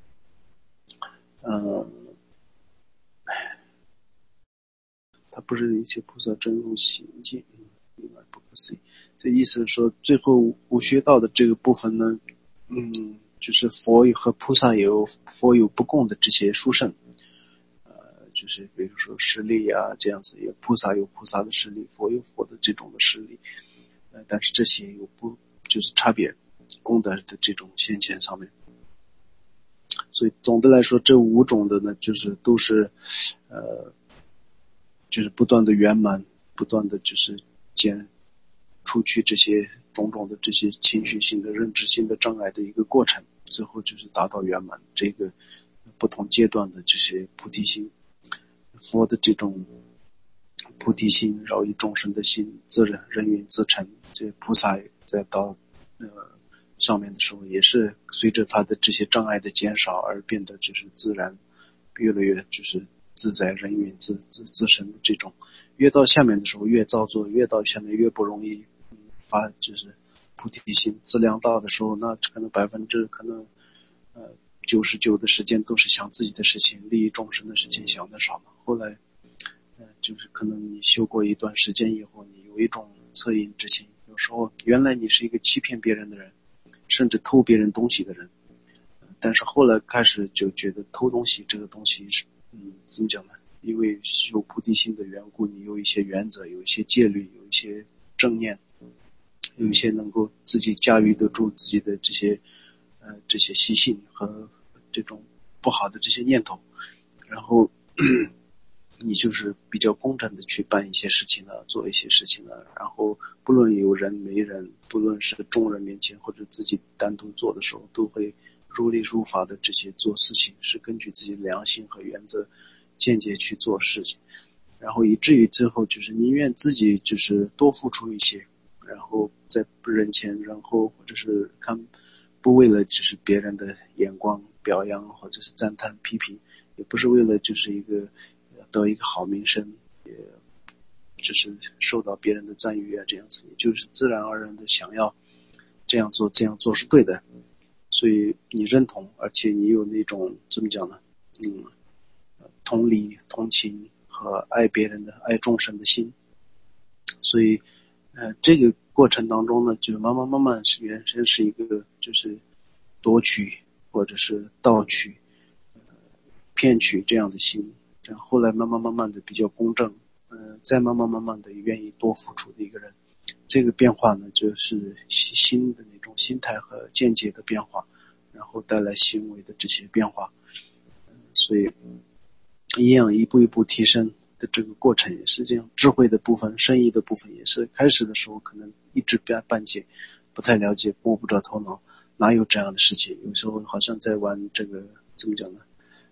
他不是一切菩萨真如行径，另外不可思议。这意思是说，最后无学道的这个部分呢，就是佛和菩萨佛有不共的这些殊胜，就是比如说实力啊这样子，有菩萨有菩萨的实力，佛有佛的这种的实力，但是这些有不就是差别功德的这种现前上面。所以总的来说，这5种的呢，就是都是就是不断的圆满，不断的就是除去这些种种的这些情绪性的认知性的障碍的一个过程，最后就是达到圆满这个不同阶段的这些菩提心。佛的这种菩提心，饶益众生的心，自然人云自成。这菩萨在到上面的时候，也是随着他的这些障碍的减少而变得就是自然，越来越就是自在人云自成的这种。越到下面的时候越造作，越到下面越不容易发就是菩提心。资粮大的时候，那可能99%的时间都是想自己的事情，利益众生的事情想得少嘛。后来就是可能你修过一段时间以后，你有一种恻隐之心，有时候原来你是一个欺骗别人的人，甚至偷别人东西的人，但是后来开始就觉得偷东西这个东西是怎么讲呢？因为有菩提心的缘故，你有一些原则，有一些戒律，有一些正念，有一些能够自己驾驭得住自己的这些习性和这种不好的这些念头，然后你就是比较公正的去办一些事情呢，做一些事情呢，然后不论有人没人，不论是众人面前或者自己单独做的时候，都会如理如法的这些做事情，是根据自己的良心和原则见解去做事情，然后以至于最后就是宁愿自己就是多付出一些，然后在人前人后，或者是不为了就是别人的眼光表扬或者是赞叹批评，也不是为了就是得一个好名声，也只是受到别人的赞誉啊，这样子，你就是自然而然的想要这样做是对的，所以你认同，而且你有那种怎么讲呢？同理、同情和爱别人的、爱众生的心，所以这个过程当中呢，就慢慢原先是一个就是夺取或者是盗取、骗取这样的心，然后后来慢慢的比较公正，再慢慢的愿意多付出的一个人，这个变化呢，就是新的那种心态和见解的变化，然后带来行为的这些变化，所以一样一步一步提升的这个过程也是这样，智慧的部分、深意的部分也是开始的时候可能一知半解，不太了解，摸不着头脑，哪有这样的事情？有时候好像在玩这个怎么讲呢？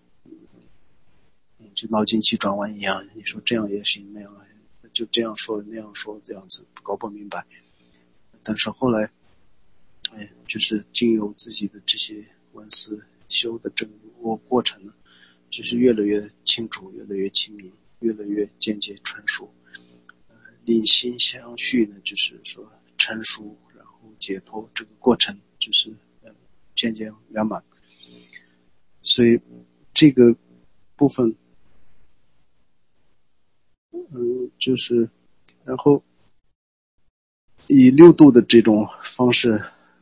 就脑筋急转弯一样，你说这样也行，那样就这样说那样说，这样子搞不明白。但是后来，就是经由自己的这些文思修的这个过程呢，就是越来越清楚，越来越清明，越来越见解纯熟。令心相续呢，就是说成熟，然后解脱这个过程，就是渐渐圆满。所以这个部分，就是然后以6度的这种方式，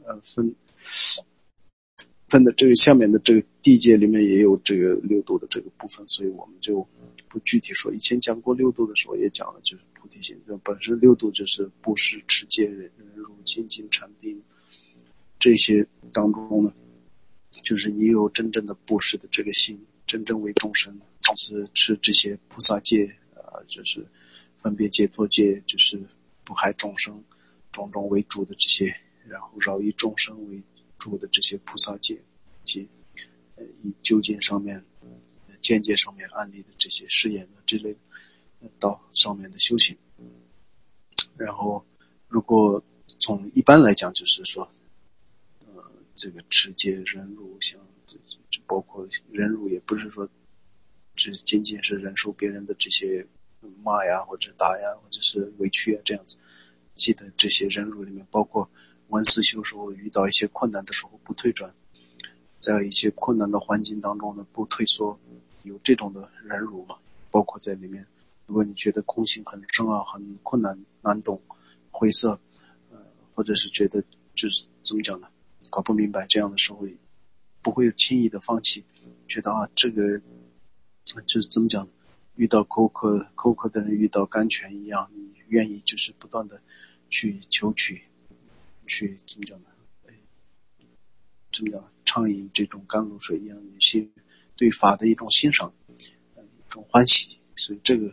分的这个下面的这个地界里面也有这个6度的这个部分，所以我们就不具体说。以前讲过6度的时候也讲了，就是菩提心，本身6度就是布施、持戒、忍辱、精进、禅定这些当中呢，就是你有真正的布施的这个心，真正为众生，就是持这些菩萨戒，就是分别解脱戒，就是不害众生，种种为主的这些，然后饶益众生为主的这些菩萨戒，及以究竟上面、见解上面案例的这些誓言的之类的，到上面的修行。然后，如果从一般来讲，就是说，这个持戒、忍辱，像这包括忍辱，也不是说只仅仅是忍受别人的这些骂呀，或者打呀，或者是委屈啊这样子。记得这些忍辱里面，包括文思修时候遇到一些困难的时候不退转，在一些困难的环境当中呢不退缩，有这种的忍辱嘛？包括在里面，如果你觉得空性很深奥、很困难、难懂、晦涩，或者是觉得就是怎么讲呢，搞不明白，这样的时候不会轻易的放弃，觉得这个就是怎么讲，遇到口渴的人遇到甘泉一样，你愿意就是不断的去求取，去怎么讲呢？怎么讲？畅饮这种甘露水一样，有些对法的一种欣赏，一种欢喜，所以这个很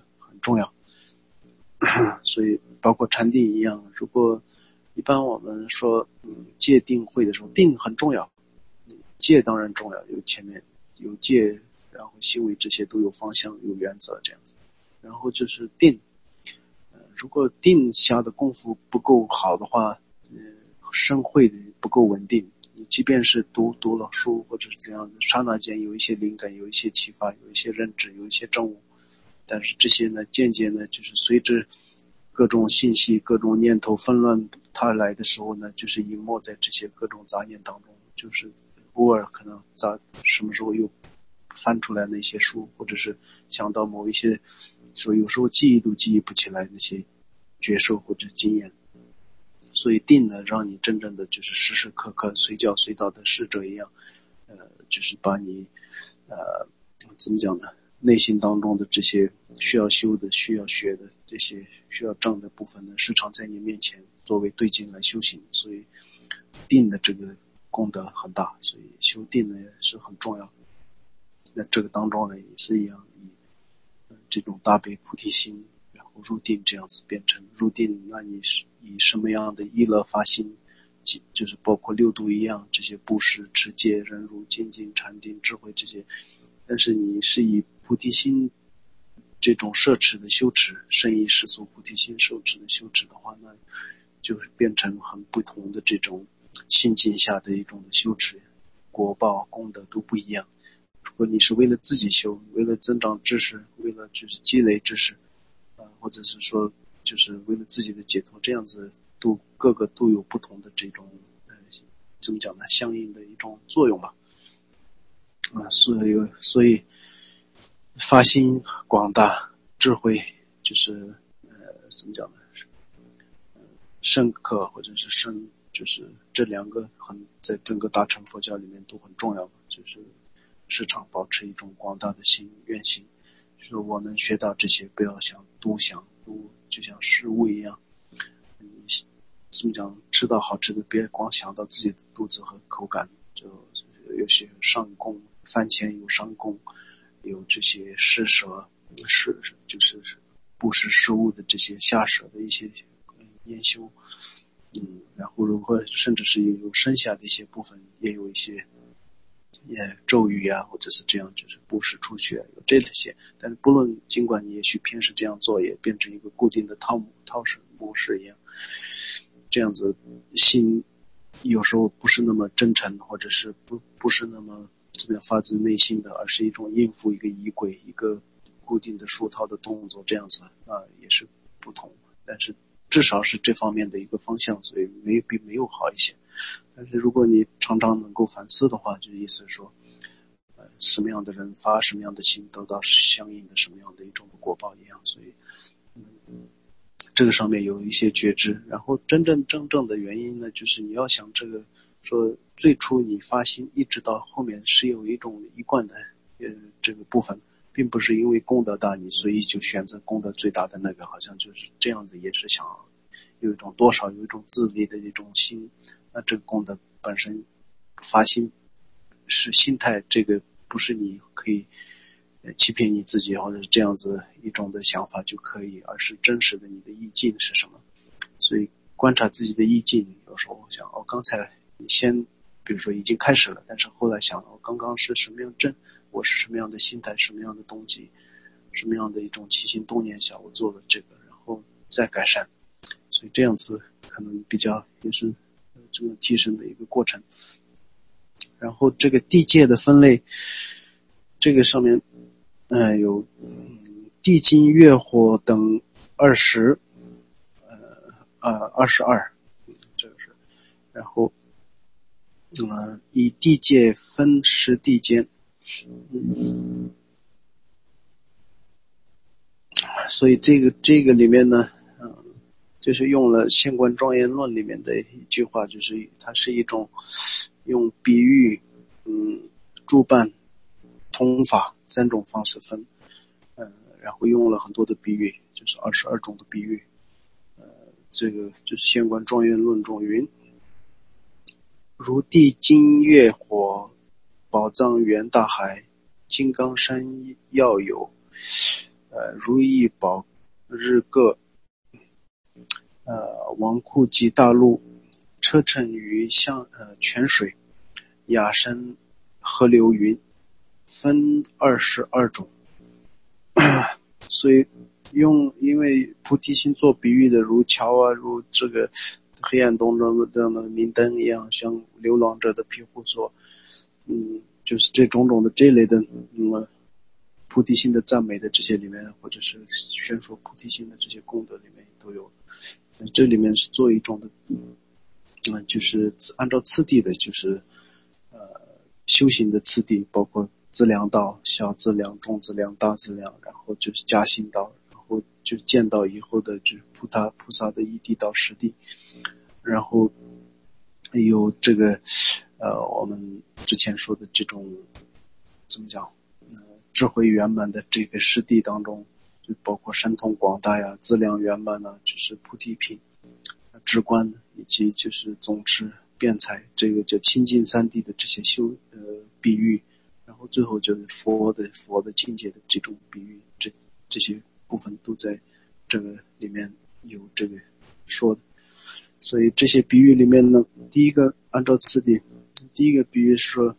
重要。所以包括禅定一样，如果一般我们说戒定慧的时候，定很重要，戒当然重要，有前面有戒，然后行为这些都有方向有原则这样子。然后就是定，如果定下的功夫不够好的话，生慧的不够稳定，你即便是读了书或者是怎样的，刹那间有一些灵感，有一些启发，有一些认知，有一些证悟，但是这些呢渐渐呢就是随着各种信息各种念头纷乱它来的时候呢，就是隐没在这些各种杂念当中，就是偶尔可能什么时候又翻出来那些书，或者是想到某一些说有时候记忆都记忆不起来那些觉受或者经验。所以定呢让你真正的就是时时刻刻随叫随到的使者一样，就是把你怎么讲呢，内心当中的这些需要修的需要学的这些需要证的部分呢，时常在你面前作为对境来修行。所以定的这个功德很大，所以修定呢也是很重要。那这个当中呢也是一样，以这种大悲菩提心然后入定，这样子变成入定，那你是以什么样的意乐发心，就是包括六度一样，这些布施持戒忍辱精进禅定智慧这些，但是你是以菩提心这种摄持的修持，深以世俗菩提心受持的修持的话，那就是变成很不同的这种心境下的一种修持，果报功德都不一样。如果你是为了自己修，为了增长知识，为了就是积累知识，或者是说就是为了自己的解脱，这样子各个都有不同的这种怎么讲呢，相应的一种作用吧。所以发心广大，智慧就是怎么讲呢，深刻或者是深，就是这两个在整个大乘佛教里面都很重要，就是时常保持一种广大的心愿心，就是我能学到这些，不要独享就像食物一样，你怎么讲，吃到好吃的别光想到自己的肚子和口感，就有些上供饭前有上供，有这些施舍就是布施食物的这些下舍的一些念修，然后如果甚至是有剩下的一些部分，也有一些咒语啊，或者是这样，就是布施出去有这些。但是不论尽管你也许平时这样做，也变成一个固定的套式模式一样，这样子心有时候不是那么真诚，或者是不是那么这边发自内心的，而是一种应付一个仪轨一个固定的书套的动作，这样子也是不同。但是至少是这方面的一个方向，所以比没有好一些。但是如果你常常能够反思的话，就意思是说什么样的人发什么样的心，得到相应的什么样的一种果报一样。所以这个上面有一些觉知。然后真正的原因呢，就是你要想这个说最初你发心一直到后面是有一种一贯的这个部分，并不是因为功德大你所以就选择功德最大的那个，好像就是这样子，也是想有一种多少有一种自利的一种心。那这个功德本身发心是心态，这个不是你可以欺骗你自己或者是这样子一种的想法就可以，而是真实的你的意境是什么。所以观察自己的意境，有时候想刚才先比如说已经开始了，但是后来想刚刚是什么样我是什么样的心态，什么样的动机，什么样的一种起心动念下我做了这个，然后再改善。所以这样子可能比较也是这个提升的一个过程。然后这个地界的分类，这个上面有地金月火等22，这个是，然后以地界分10地间，所以这个里面呢，就是用了《现观庄严论》里面的一句话，就是它是一种用比喻、诸办、同法3种方式分，然后用了很多的比喻，就是22种的比喻。这个就是《现观庄严论》中云：如地金月火，宝藏源大海，金刚山要有，如意宝日各王库及大陆，车乘于泉水，雅山河流云，分22种。所以因为菩提心做比喻的，如桥啊，如这个黑暗当中的这样的明灯一样，像流浪者的庇护所，就是这种种的这类的，菩提心的赞美的这些里面，或者是宣说菩提心的这些功德里面都有。这里面是做一种的，就是按照次第的，就是修行的次第，包括资粮道、小资粮、中资粮、大资粮，然后就是加行道，然后就见到以后的就是菩萨的一地到十地，然后有这个我们之前说的这种怎么讲，智慧圆满的这个十地当中，就包括神通广大呀、资粮圆满啊，就是菩提品、智观以及就是总持、辩才，这个叫清净三谛的这些比喻，然后最后就是佛的境界的这种比喻，这些部分都在这个里面有这个说的。所以这些比喻里面呢，第一个按照次第，第一个比喻是说，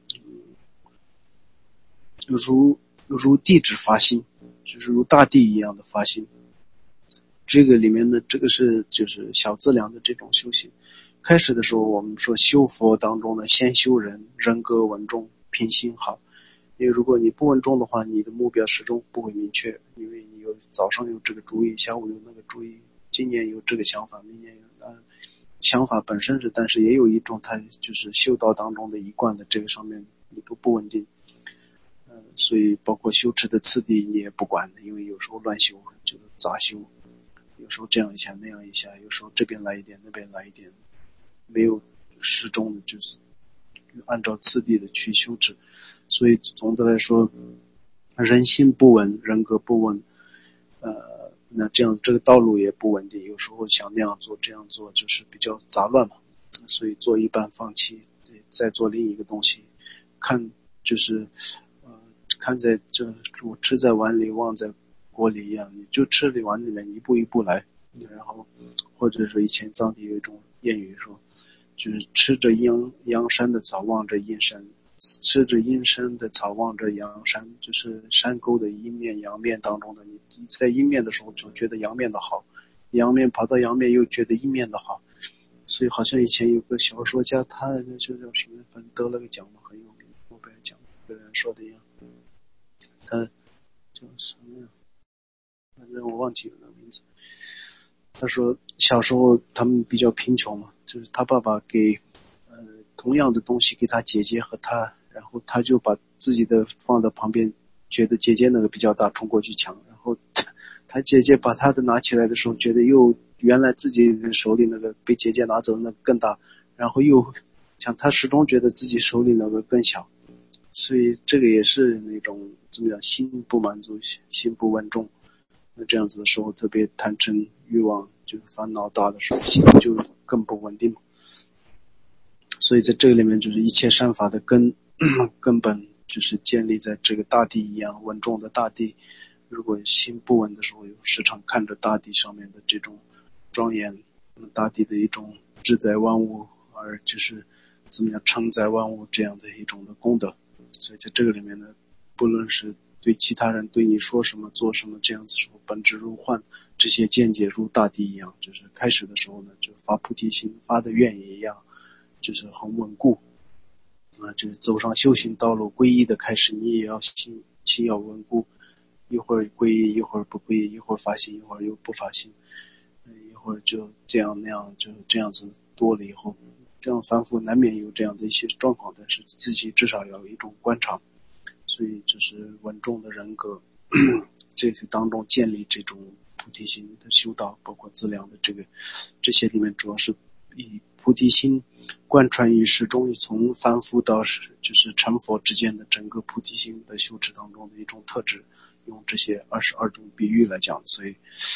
如地质发心，就是如大地一样的发心。这个里面呢，这个是就是小资粮的这种修行。开始的时候我们说修佛当中呢，先修人格稳重，品行好。因为如果你不稳重的话，你的目标始终不会明确，因为你早上有这个主意，下午有那个主意，今年有这个想法，明年有想法本身是，但是也有一种它就是修道当中的一贯的这个上面你都不稳定。所以包括修持的次第你也不管，因为有时候乱修就是杂修，有时候这样一下那样一下，有时候这边来一点那边来一点，没有始终的就是按照次第的去修持。所以总的来说，人心不稳，人格不稳，那这样这个道路也不稳定，有时候想那样做这样做就是比较杂乱嘛，所以做一半放弃，再做另一个东西，看就是看在这我吃在碗里忘在锅里一样，你就吃里碗里面一步一步来，然后或者说以前藏地有一种谚语说，就是吃着阳山的草望着阴山，吃着阴山的草望着阳山，就是山沟的阴面阳面当中的你在阴面的时候就觉得阳面的好，阳面跑到阳面又觉得阴面的好。所以好像以前有个小说家，他就叫什么，反正得了个奖嘛，很有名，诺贝尔奖，有人说的一样，他叫什么呀？反正我忘记了那个名字。他说小时候他们比较贫穷嘛，就是他爸爸给同样的东西给他姐姐和他，然后他就把自己的放到旁边，觉得姐姐那个比较大，冲过去抢，然后他姐姐把他的拿起来的时候，觉得又原来自己手里那个被姐姐拿走那个更大，然后又像他始终觉得自己手里那个更小，所以这个也是那种怎么讲，心不满足，心不稳重。那这样子的时候，特别贪嗔欲望，就是烦恼大的时候，心就更不稳定。所以在这个里面，就是一切善法的根本就是建立在这个大地一样稳重的大地。如果心不稳的时候，有时常看着大地上面的这种庄严，大地的一种志在万物，而就是怎么样承载万物这样的一种的功德。所以在这个里面呢，不论是对其他人对你说什么做什么这样子时候，本质如幻，这些见解如大地一样，就是开始的时候呢，就发菩提心，发的愿也一样，就是很稳固就是走上修行道路，皈依的开始，你也要心要稳固，一会儿皈依，一会儿不皈依，一会儿发心，一会儿又不发心，一会儿就这样那样，就这样子多了以后，这样反复难免有这样的一些状况，但是自己至少要有一种观察。所以就是稳重的人格这个当中建立这种菩提心的修道，包括资粮的这些里面，主要是以菩提心贯穿于始终，从凡夫到就是成佛之间的整个菩提心的修持当中的一种特质，用这些22种比喻来讲。所以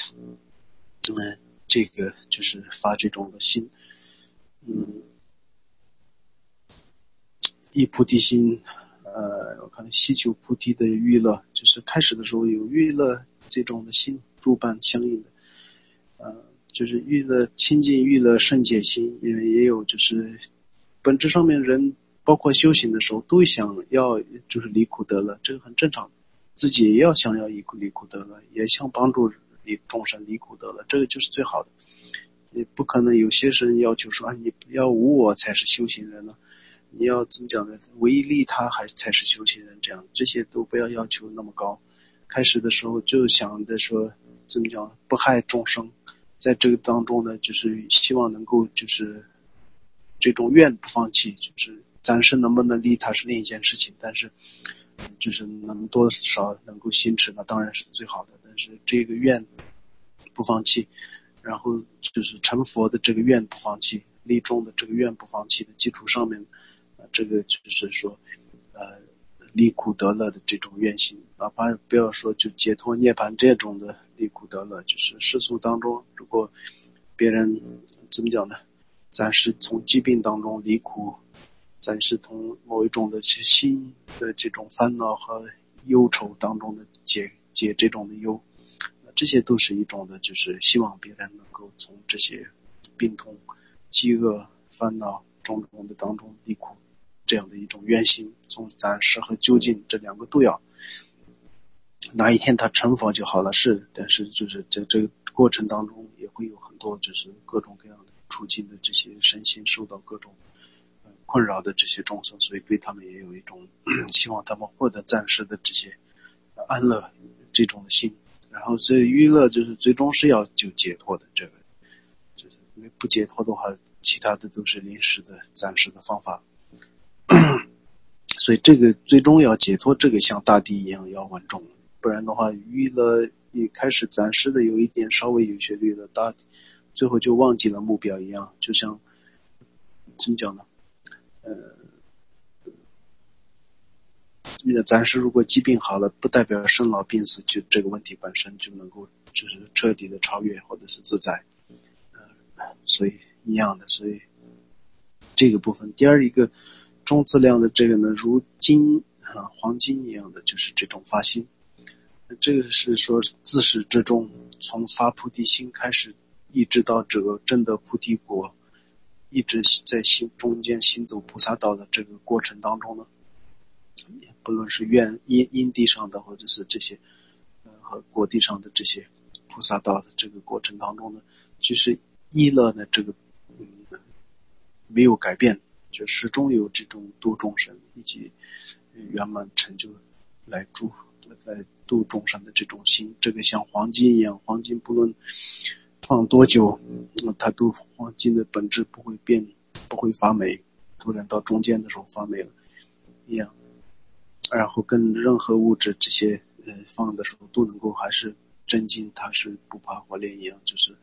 这个就是发这种的心，以菩提心我看希求菩提的娱乐，就是开始的时候有娱乐这种的心， 诸般相应的。就是欲乐亲近欲乐圣洁心，因为也有就是本质上面人包括修行的时候都想要就是离苦得乐，这个很正常，自己也要想要离苦得乐，也想帮助众生离苦得乐，这个就是最好的。你不可能有些人要求说你不要无我才是修行人呢，你要怎么讲呢？唯一利他才是修行人，这样这些都不要要求那么高。开始的时候就想着说怎么讲不害众生，在这个当中呢，就是希望能够就是这种愿不放弃，就是暂时能不能利他是另一件事情，但是就是能多少能够行持呢，当然是最好的。但是这个愿不放弃，然后就是成佛的这个愿不放弃，利众的这个愿不放弃的基础上面，这个就是说离苦得乐的这种愿心，哪怕不要说就解脱涅槃这种的离苦得乐，就是世俗当中，如果别人怎么讲呢？暂时从疾病当中离苦，暂时从某一种的心的这种烦恼和忧愁当中的解这种的忧，这些都是一种的，就是希望别人能够从这些病痛、饥饿、烦恼种种的当中离苦。这样的一种愿心，从暂时和究竟这两个都要。哪一天他成佛就好了，是，但是就是在这个过程当中也会有很多就是各种各样的处境的这些身心受到各种困扰的这些众生，所以对他们也有一种希望他们获得暂时的这些安乐这种的心。然后这娱乐就是最终是要就解脱的，这个就是因为不解脱的话，其他的都是临时的暂时的方法。所以这个最终要解脱，这个像大地一样要稳重，不然的话娱乐一开始暂时的有一点稍微有些绿的大地，最后就忘记了目标一样。就像怎么讲呢，暂时如果疾病好了，不代表生老病死就这个问题本身就能够就是彻底的超越或者是自在，所以一样的。所以这个部分第二一个中资量的这个呢，如金黄金一样的，就是这种发心。这个是说自始至终，从发菩提心开始，一直到这个证得菩提果，一直在中间行走菩萨道的这个过程当中呢，不论是因地上的或者是这些和果地上的这些菩萨道的这个过程当中呢，就是依乐的这个没有改变，就始终有这种度众生以及圆满成就来度众生的这种心。这个像黄金一样，黄金不论放多久，它都黄金的本质不会变，不会发霉，突然到中间的时候发霉了一样。然后跟任何物质这些放的时候都能够还是真金，它是不怕火炼一样，就是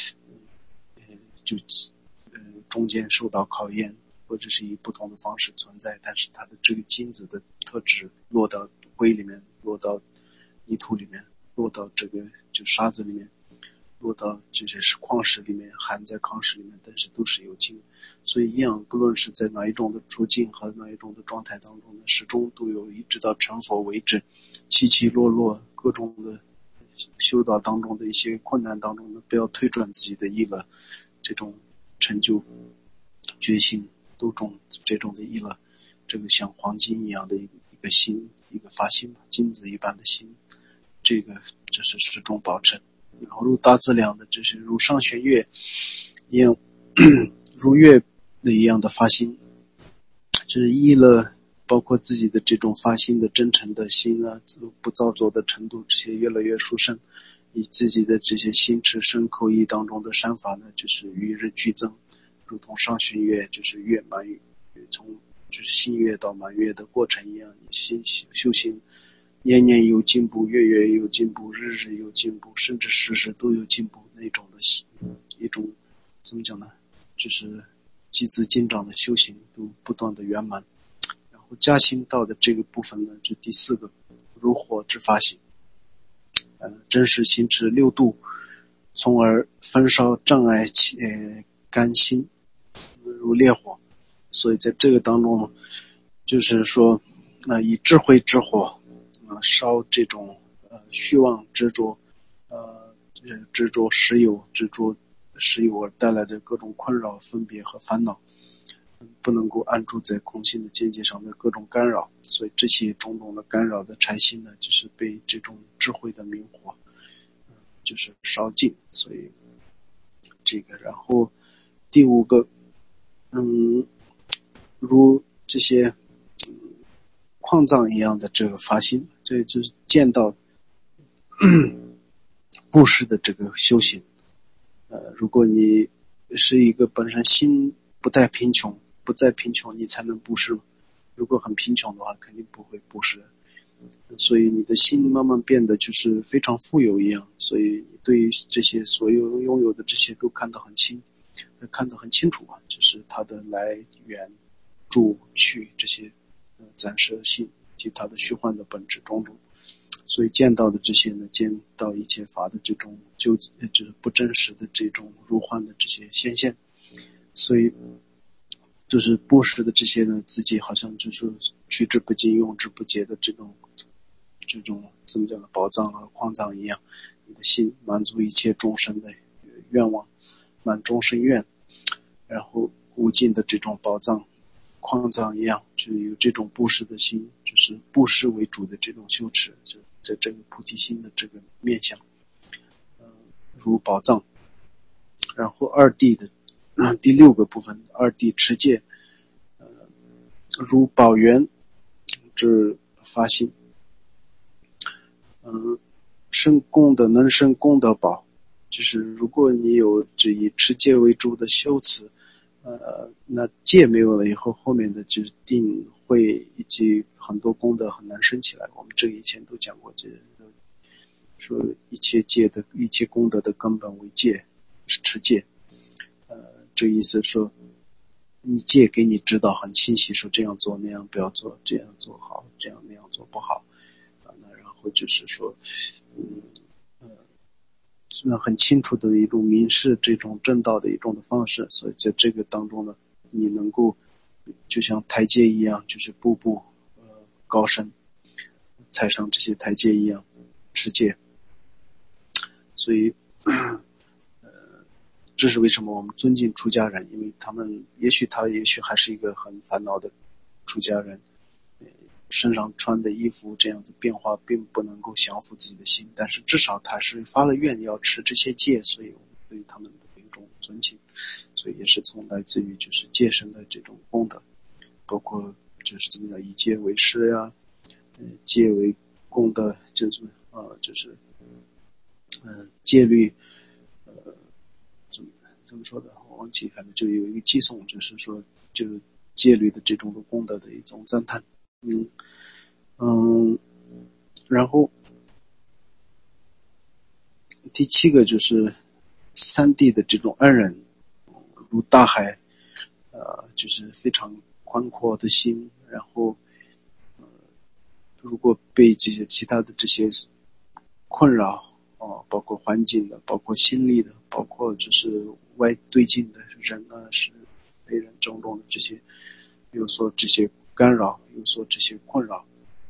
中间受到考验，或者是以不同的方式存在，但是它的这个金子的特质落到灰里面，落到泥土里面，落到这个就沙子里面，落到就是矿石里面，含在矿石里面，但是都是有金。所以一样，不论是在哪一种的处境和哪一种的状态当中呢，始终都有一直到成佛为止，起起落落各种的修道当中的一些困难当中呢，不要推转自己的意乐，这种成就决心度众这种的意乐，这个像黄金一样的一个心，一个发心，金子一般的心，这个就是始终保持。然后如大资粮的，这是如上弦月一样，如月的一样的发心，就是意乐，包括自己的这种发心的真诚的心啊，不造作的程度，这些越来越殊胜。以自己的这些心持身口意当中的善法呢，就是与日俱增，如同上弦月就是月满月，从就是新月到满月的过程一样，心修行年年有进步，月月有进步，日日有进步，甚至时时都有进步，那种的一种怎么讲呢，就是积资进长的修行都不断的圆满。然后加行道的这个部分呢，就第四个如火之发心，真实行持六度，从而焚烧障碍甘心，如烈火。所以在这个当中，就是说以智慧之火烧这种虚妄执着执着实有，执着实有而带来的各种困扰、分别和烦恼，不能够安住在空性的境界上的各种干扰，所以这些种种的干扰的拆心呢，就是被这种智慧的明火，就是烧尽。所以这个，然后第五个，如这些矿藏一样的这个发心，这就是见到布施的这个修行。如果你是一个本身心不太贫穷，不再贫穷，你才能布施。如果很贫穷的话，肯定不会布施。所以你的心慢慢变得就是非常富有一样，所以你对于这些所有拥有的这些都看得很清楚啊，就是它的来源、住、去这些暂时性及它的虚幻的本质种种。所以见到的这些呢，见到一切法的这种就是不真实的这种如幻的这些显现，所以就是布施的这些呢，自己好像就是取之不尽、用之不竭的这种怎么讲呢，宝藏和矿藏一样，你的心满足一切众生的愿望，满众生愿，然后无尽的这种宝藏矿藏一样，就有这种布施的心，就是布施为主的这种修持，就在这个菩提心的这个面向，如宝藏。然后二谛的第六个部分，二谛持戒，如宝源，这发心，生功德能生功德宝，就是如果你有这以持戒为主的修持，那戒没有了以后，后面的就是定慧以及很多功德很难升起来。我们这以前都讲过，这说一切戒的一切功德的根本为戒，是持戒。这意思说，你戒给你指导很清晰，说这样做那样不要做，这样做好，这样那样做不好。那然后就是说，很清楚的一种明示这种正道的一种的方式。所以在这个当中呢，你能够就像台阶一样，就是步步高升，踩上这些台阶一样持戒。所以这是为什么我们尊敬出家人，因为他们也许还是一个很烦恼的出家人，身上穿的衣服这样子变化并不能够降服自己的心，但是至少他是发了愿要持这些戒，所以我们对他们有一种尊敬。所以也是从来自于就是戒身的这种功德，包括就是怎么样以戒为师呀，戒为功德，就是戒律，怎么说的我忘记，反正就有一个寄颂，就是说就戒律的这种的功德的一种赞叹。然后第七个就是三谛的这种安忍，如大海，就是非常宽阔的心。然后，如果被这些其他的这些困扰，包括环境的，包括心力的，包括就是外对境的人呢，是被人种种的这些有所这些干扰，有所这些困扰，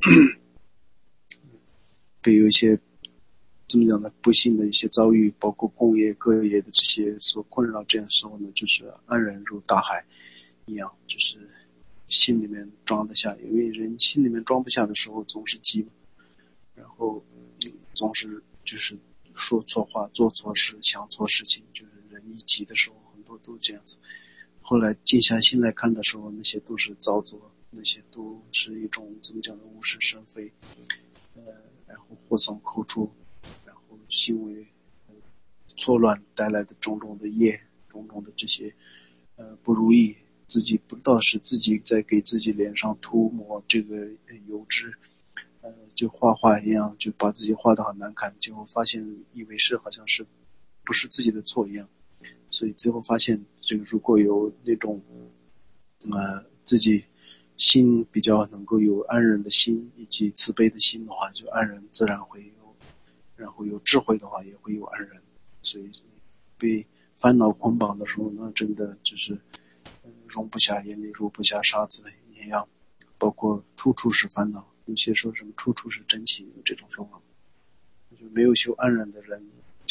被有一些怎么讲呢，不幸的一些遭遇，包括工业各业的这些所困扰，这样时候呢，就是安然如大海一样，就是心里面装得下，因为人心里面装不下的时候总是急，然后总是就是说错话、做错事、想错事情，就是人一急的时候很多都这样子。后来静下心来看的时候，那些都是造作，那些都是一种怎么讲呢，无事生非，然后祸从口出，然后行为错乱带来的种种的业，种种的这些不如意，自己不知道是自己在给自己脸上涂抹这个油脂，就画画一样，就把自己画得很难看，结果发现以为是好像是不是自己的错一样，所以最后发现这个如果有那种自己心比较能够有安忍的心以及慈悲的心的话，就安忍自然会有，然后有智慧的话也会有安忍。所以被烦恼捆绑的时候，那真的就是容不下眼里容不下沙子一样，包括处处是烦恼，有些说什么处处是真情，有这种说法，就没有修安忍的人，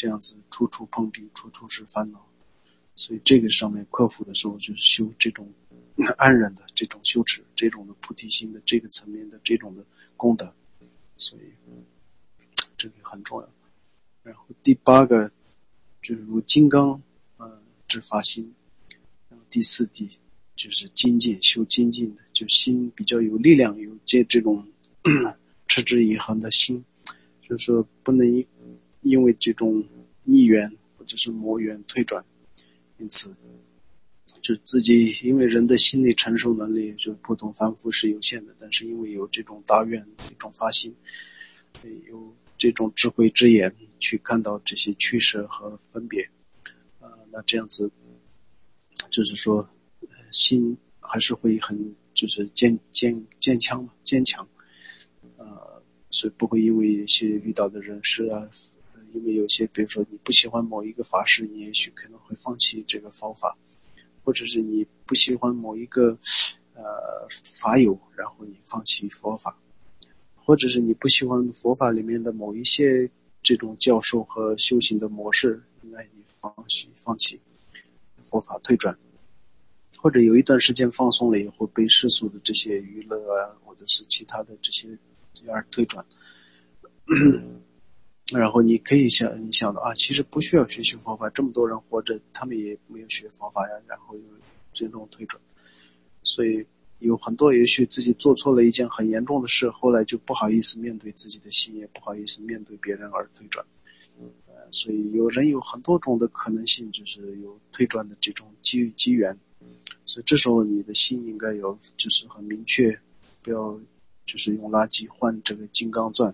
这样子处处碰壁，处处是烦恼。所以这个上面克服的时候，就是修这种安忍的这种修持，这种的菩提心的这个层面的这种的功德。所以这个很重要。然后第8个就是如金刚之发心。然后第4地就是精进，修精进的，就心比较有力量，有这种持之以恒的心，就是说不能因为这种逆缘或者是魔缘退转。因此就自己，因为人的心理承受能力就普通凡夫是有限的，但是因为有这种大愿，这种发心，有这种智慧之眼去看到这些趋势和分别，那这样子就是说心还是会很就是坚强，所以不会因为一些遇到的人事啊，因为有些比如说你不喜欢某一个法师，你也许可能会放弃这个方法，或者是你不喜欢某一个法友，然后你放弃佛法，或者是你不喜欢佛法里面的某一些这种教授和修行的模式，那你放弃佛法退转，或者有一段时间放松了以后被世俗的这些娱乐啊，或者是其他的这些而退转。然后你可以你想到其实不需要学习佛法，这么多人活着他们也没有学佛法呀，然后有这种退转。所以有很多也许自己做错了一件很严重的事，后来就不好意思面对自己的心，也不好意思面对别人而退转。所以有人有很多种的可能性，就是有退转的这种机缘。所以这时候你的心应该有就是很明确，不要就是用垃圾换这个金刚钻。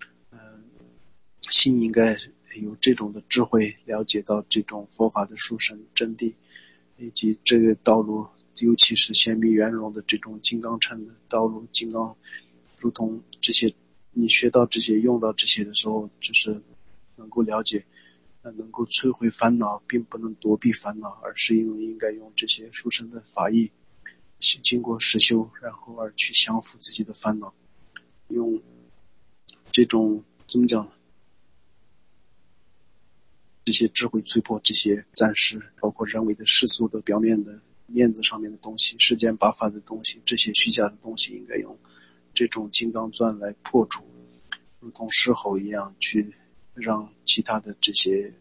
心应该有这种的智慧，了解到这种佛法的殊胜真谛，以及这个道路，尤其是显密圆融的这种金刚乘的道路，金刚如同这些你学到这些用到这些的时候，就是能够了解，能够摧毁烦恼，并不能躲避烦恼，而是应该用这些殊胜的法义，经过实修，然后而去降服自己的烦恼，用这种怎么讲呢？这些智慧摧破这些暂时包括人为的世俗的表面的面子上面的东西，世间八法的东西，这些虚假的东西应该用这种金刚钻来破除，如同狮吼一样，去让其他的这些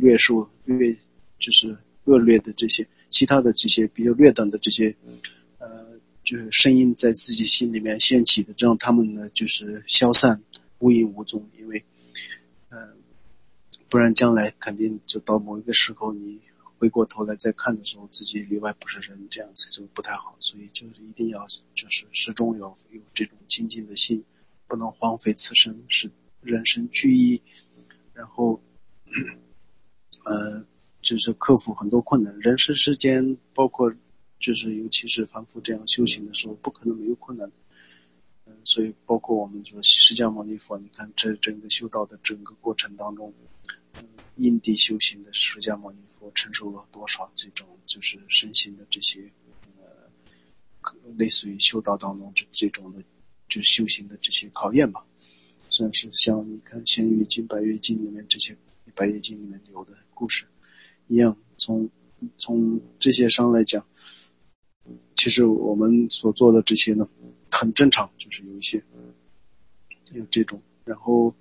就是恶劣的这些其他的这些比较劣等的这些就是声音在自己心里面掀起的，让他们呢就是消散无影无踪。因为不然将来肯定就到某一个时候，你回过头来再看的时候，自己里外不是人，这样子就不太好。所以就是一定要就是始终有这种精进的心，不能荒废此生，是人生居一。然后就是克服很多困难。人世之间包括就是尤其是凡夫这样修行的时候，不可能没有困难。所以包括我们说释迦牟尼佛，你看这整个修道的整个过程当中，因地修行的释迦牟尼佛承受了多少这种就是身心的这些类似于修道当中这种的就修行的这些考验吧。算是像你看《仙语经》《百岳经》里面这些《百岳经》里面有的故事一样，从这些上来讲，其实我们所做的这些呢很正常，就是有一些有这种。然后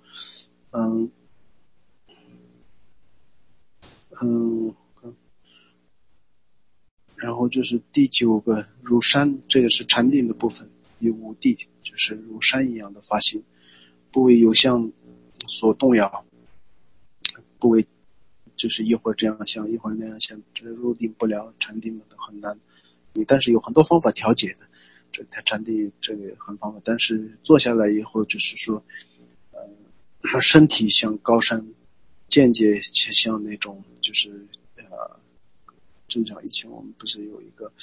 然后就是第9个如山，这个是禅定的部分。第5地就是如山一样的发心，不为有相所动摇，不为就是一会儿这样想一会儿那样想，这入定不了，禅定的很难。但是有很多方法调节的，这禅定这个很方法，但是坐下来以后就是说身体像高山，见解像那种就是正常。以前我们不是有一个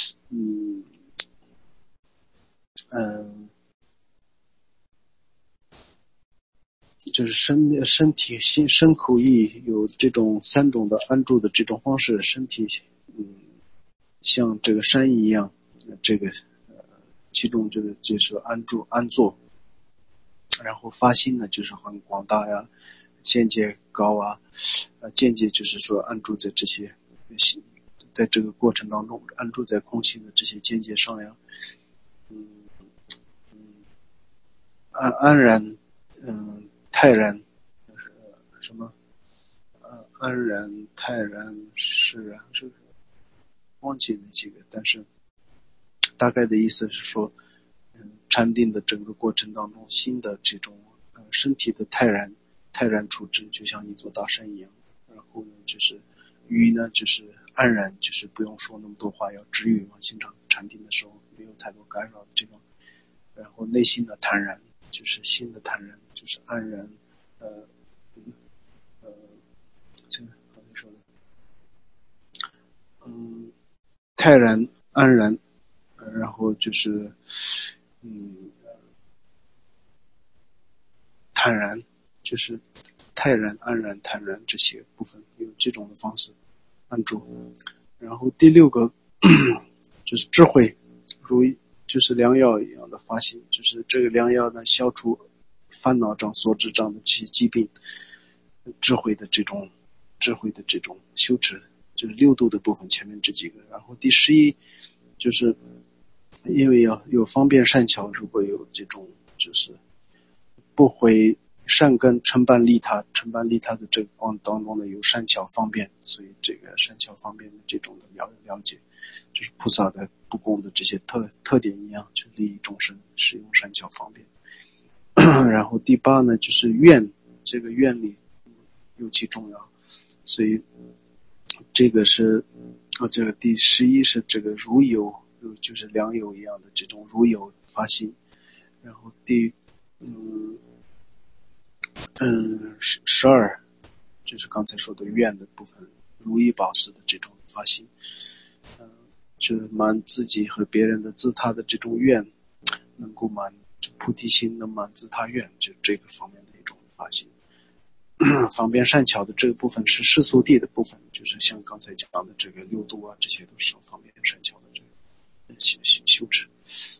就是身体心身口意有这种3种的安住的这种方式，身体像这个山一样，这个其中就是安住安坐，然后发心呢就是很广大呀， 见解高啊，见解就是说安住在这些在这个过程当中安住在空性的这些见解上呀，安然，泰然，什么安然泰然释然，这个忘记那几个，但是大概的意思是说，禅定的整个过程当中，心的这种身体的泰然处置，就像一座大山一样。然后呢，就是语呢，就是安然，就是不用说那么多话，要止语嘛。经常禅定的时候没有太多干扰这种。然后内心的坦然，就是心的坦然，就是安然，这个刚才说的，泰然安然，然后就是坦然，就是泰然安然坦然这些部分用这种的方式安住。然后第六个就是智慧，如就是良药一样的发心，就是这个良药呢消除烦恼障所致障的这些疾病，智慧的这种修持，就是六度的部分前面这几个。然后第11就是因为要有方便善巧，如果有这种就是不会善根承办利他的这个光当中呢有善巧方便，所以这个善巧方便的这种的了解，就是菩萨的不共的这些特点一样，去利益众生，使用善巧方便。然后第8呢就是愿，这个愿力尤其重要，所以这个是这个第11是这个如有，就是良友一样的这种如有发心。然后第12就是刚才说的愿的部分，如意宝石的这种发心，就是满自己和别人的自他的这种愿，能够菩提心能满自他愿，就这个方面的一种发心。方便善巧的这个部分是世俗谛的部分，就是像刚才讲的这个六度啊，这些都是方便善巧的这个修持。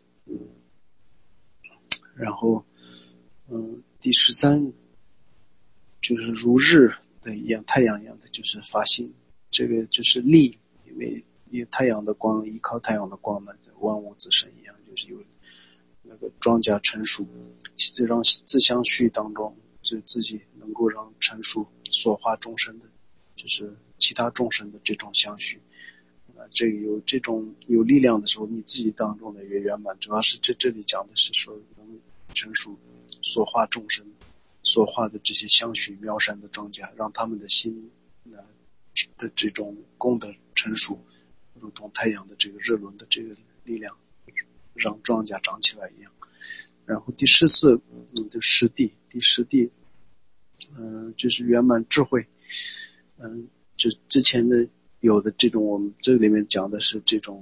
然后第13就是如日的一样，太阳一样的就是发心，这个就是力，因为太阳的光，依靠太阳的光呢，万物自生一样，就是有那个庄稼成熟，让自相续当中，就自己能够让成熟所化众生的，就是其他众生的这种相续。这个有这种有力量的时候，你自己当中的也圆满。主要是这里讲的是说能成熟所化众生所化的这些相续妙善的庄稼，让他们的心的这种功德成熟，如同太阳的这个热轮的这个力量，让庄稼长起来一样。然后第14就实地，第10地就是圆满智慧。就之前的有的这种，我们这里面讲的是这种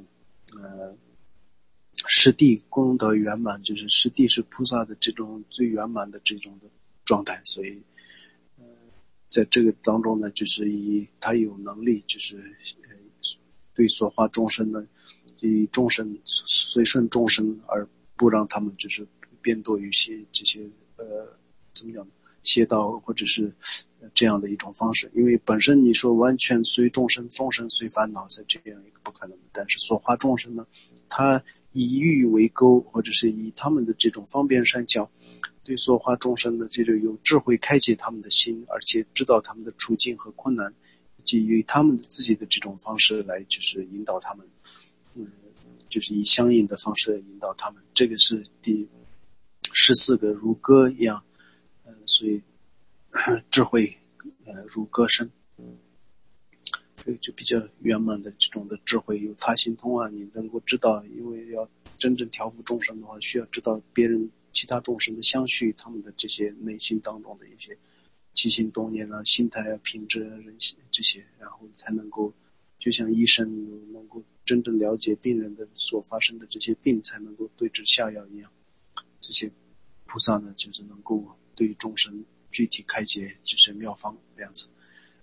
实地功德圆满，就是实地是菩萨的这种最圆满的这种的状态。所以在这个当中呢，就是以他有能力，就是对所化众生呢，以众生随顺众生，而不让他们就是变堕于这些怎么讲呢，邪道或者是这样的一种方式。因为本身你说完全随众生，众生随烦恼，在这样一个不可能的。但是所化众生呢，他以欲为钩，或者是以他们的这种方便善巧，对所化众生的这种有智慧开启他们的心，而且知道他们的处境和困难，基于他们自己的这种方式来就是引导他们，就是以相应的方式引导他们。这个是第14个如歌一样，所以智慧如歌声，这个就比较圆满的这种的智慧，有他心通啊，你能够知道，因为要真正调伏众生的话，需要知道别人其他众生的相续，他们的这些内心当中的一些起心动念啊、心态啊、品质啊、人性这些，然后才能够就像医生能够真正了解病人的所发生的这些病，才能够对治下药一样。这些菩萨呢，就是能够对众生具体开解就是妙方这样子。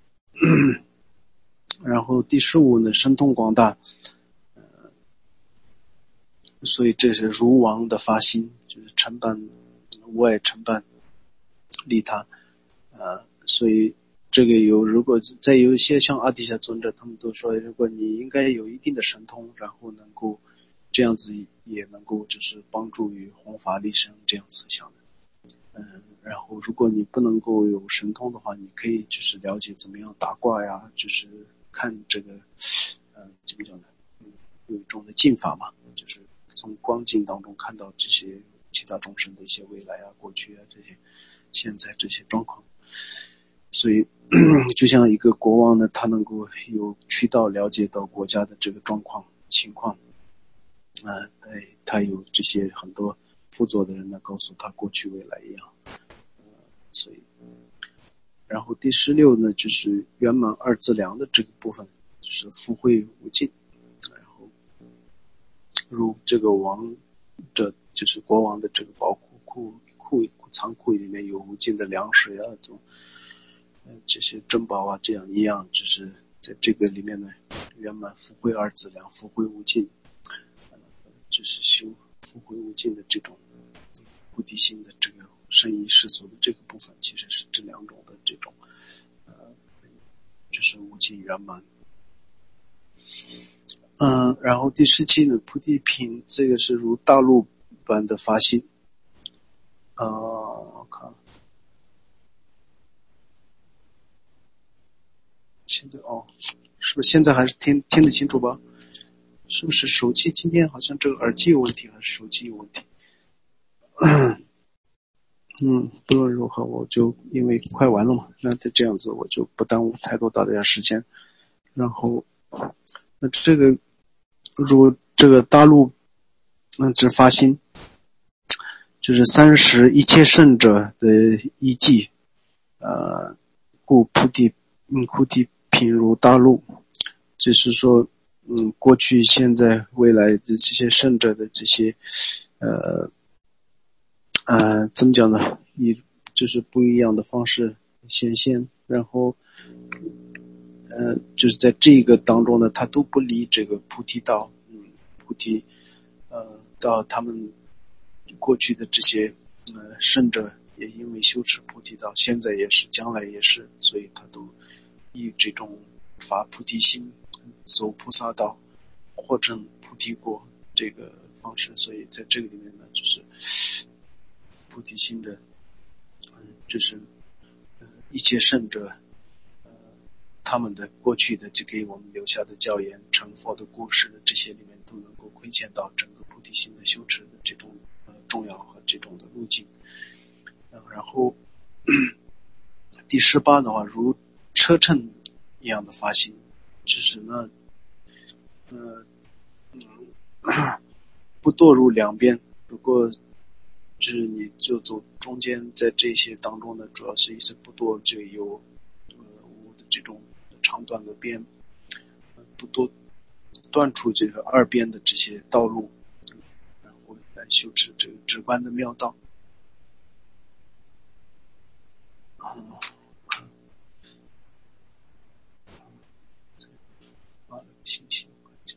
然后第15呢，神通广大，所以这是如王的发心，就是承办无碍承办利他， 所以这个如果再有一些像阿底峡尊者，他们都说，如果你应该有一定的神通，然后能够这样子也能够就是帮助于弘法利生这样思想的。然后如果你不能够有神通的话，你可以就是了解怎么样打卦呀，就是看这个怎么讲呢？有一种的镜法嘛，就是从光镜当中看到这些其他众生的一些未来啊、过去啊这些现在这些状况。所以就像一个国王呢，他能够有渠道了解到国家的这个情况，他有这些很多辅佐的人呢，告诉他过去未来一样。所以然后第16呢，就是圆满二资粮的这个部分，就是福慧无尽。然后如这个就是国王的这个宝仓库里面有无尽的粮食呀，这些珍宝啊，这样一样，就是在这个里面呢，圆满福慧二资粮，福慧无尽，就是修福慧无尽的这种菩提心的这个圣意世俗的这个部分，其实是这两种的这种就是无尽圆满。然后第17呢，菩提品，这个是如大陆般的发心。我看现在是不是现在还是听得清楚吧？是不是手机今天好像这个耳机有问题，还是手机有问题？不论如何，我就因为快完了嘛，那这样子我就不耽误太多大家时间。然后，那这个如这个大陆之发心，就是30一切圣者的依据，故菩提品如大陆，就是说，过去、现在、未来的这些圣者的这些，怎么讲呢？以就是不一样的方式显现，然后，就是在这个当中呢，他都不离这个菩提道，菩提，到他们过去的这些，圣者也因为修持菩提道，现在也是，将来也是，所以他都以这种发菩提心，走菩萨道，获证菩提果这个方式，所以在这个里面呢，就是菩提心的，就是一切圣者，他们的过去的就给我们留下的教言、成佛的故事，这些里面都能够窥见到整个菩提心的修持的这种重要和这种的路径。然后第18的话，如车乘一样的发心，就是呢，不堕入两边。如果就是你就走中间，在这些当中呢，主要是一些不堕这个有无的这种长短的边，不多断除这个二边的这些道路，然后来修持这个直观的妙道。信息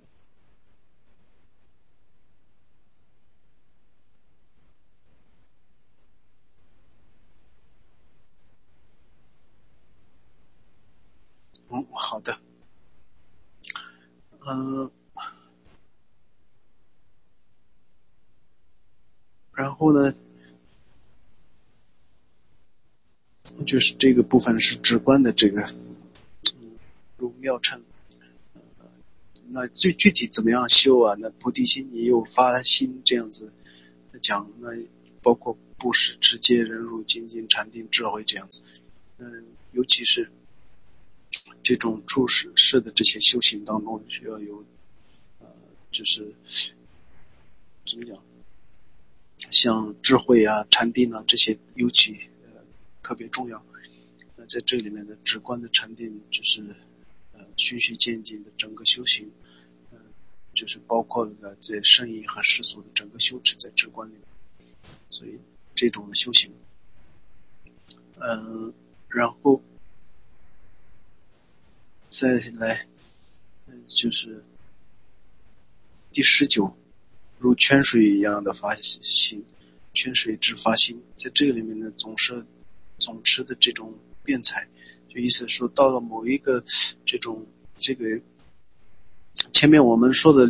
好的。然后呢，就是这个部分是直观的这个如妙乘。那最具体怎么样修啊？那菩提心你有发心这样子讲，那包括布施、持戒、忍辱、精进、禅定、智慧这样子。尤其是这种处世的这些修行当中，需要有就是怎么讲，像智慧啊、禅定啊这些尤其特别重要。那在这里面的直观的禅定就是循序渐进的整个修行，就是包括了在圣意和世俗的整个修持在直观里面。所以这种的修行，然后再来就是第19，如泉水一样的发心，泉水之发心，在这个里面呢，总持的这种辩才，就意思说到了某一个这个前面我们说的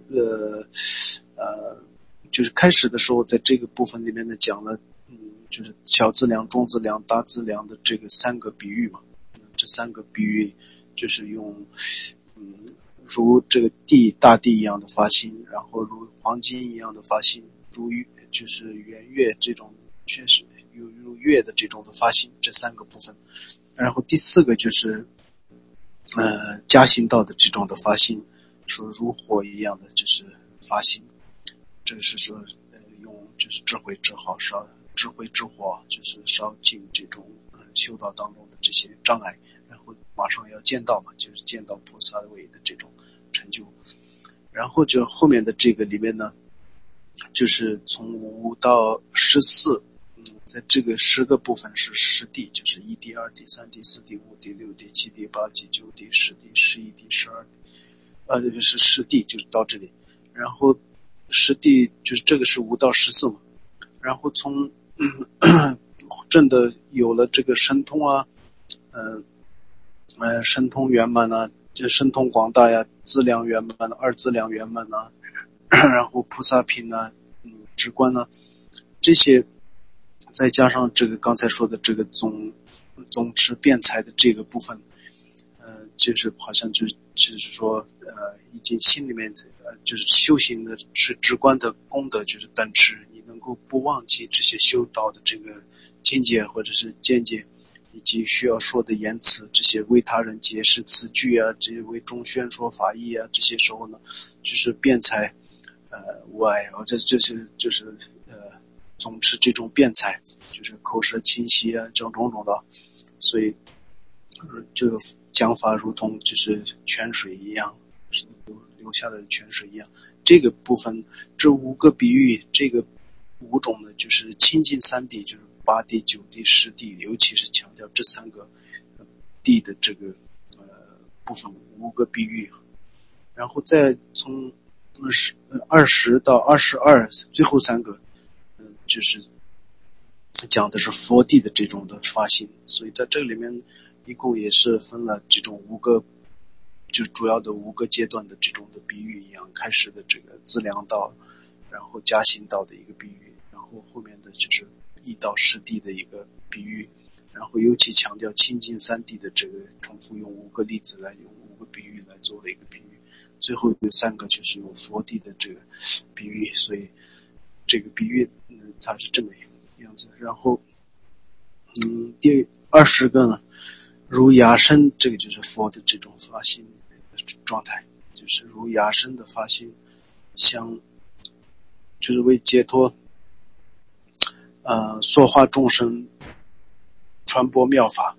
就是开始的时候，在这个部分里面呢讲了，就是小资粮、中资粮、大资粮的这个三个比喻嘛。这三个比喻就是用，如这个大地一样的发心，然后如黄金一样的发心，就是圆月这种确实如月的这种的发心，这三个部分。然后第四个就是加行道的这种的发心，说如火一样的就是发心。这个是说用就是智慧之好烧智慧之火，就是烧尽这种修道当中的这些障碍，然后马上要见到嘛，就是见到菩萨位的这种成就。然后就后面的这个里面呢，就是从5到14，在这个10个部分是10地，就是1地、2地、3地、4地、5地、6地、7地、8地、9地、10地、11地、12地，就是10地，就是到这里。然后10地就是这个是5到14嘛，然后从真的有了这个神通啊，神通圆满啊，就神通广大呀，资粮圆满二资粮圆满啊，然后菩萨品啊，直观呢，这些再加上这个刚才说的这个总持辩才的这个部分，就是好像就是说已经心里面就是修行的是直观的功德，就是等持，你能够不忘记这些修道的这个境界或者是见解，以及需要说的言辞，这些为他人解释词句啊，这些为众宣说法义啊，这些时候呢，就是辩才无碍，然后这是就是总持这种辩才，就是口舌清晰啊，这种种的，所以这个讲法如同就是泉水一样，是流下的泉水一样。这个部分，这5个比喻，这个5种呢，就是清净3地，就是8地、9地、10地，尤其是强调这3个地的这个部分5个比喻，然后再从20到22，最后3个，就是讲的是佛地的这种的发心，所以在这里面一共也是分了这种5个，就主要的5个阶段的这种的比喻一样，开始的这个资粮道，然后加行道的一个比喻，然后后面的就是1到10地的一个比喻，然后尤其强调清净3地的这个重复用5个例子来用5个比喻来做了一个比喻，最后有3个就是用佛地的这个比喻，所以这个比喻它是这么样子。然后第20个呢，如牙身，这个就是佛的这种发心的状态，就是如牙身的发心，就是为解脱说化众生，传播妙法，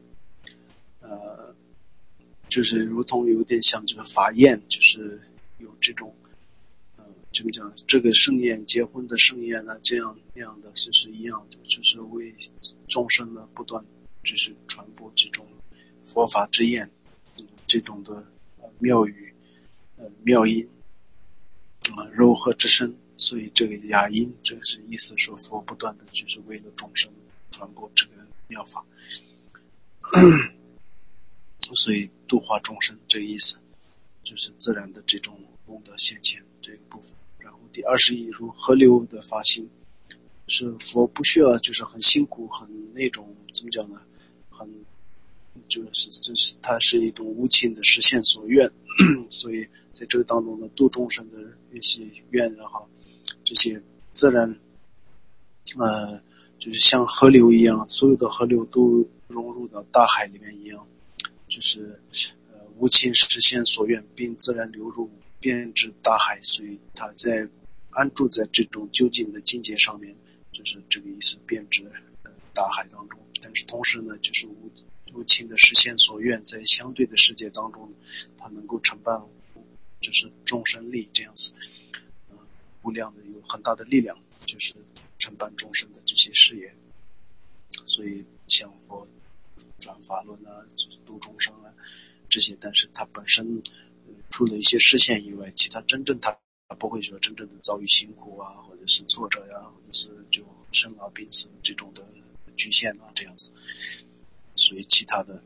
就是如同有点像这个法宴，就是有这种怎么讲，这个盛宴结婚的盛宴啊，这样那样的就是一样的，就是为众生呢不断就是传播这种佛法之宴，这种的妙语妙音柔和之声，所以这个雅音，这个是意思说佛不断的就是为了众生传播这个妙法，所以度化众生这个意思，就是自然的这种功德现前这个部分。然后第21如河流的发心，是佛不需要就是很辛苦很那种怎么讲呢，很就是它是一种无情的实现所愿，所以在这个当中呢，度众生的一些愿也好，这些自然就是像河流一样，所有的河流都融入到大海里面一样，就是无情实现所愿，并自然流入遍至大海，所以它在安住在这种究竟的境界上面，就是这个意思，遍至大海当中。但是同时呢，就是无情的实现所愿，在相对的世界当中，它能够承办就是众生力这样子，无量的有很大的力量，就是承办众生的这些事业。所以像佛转法轮啊，就是度众生啊这些，但是它本身除了一些实现以外，其他真正它不会说真正的遭遇辛苦啊，或者是挫折呀，或者是就生老病死这种的局限啊这样子。 所以其他的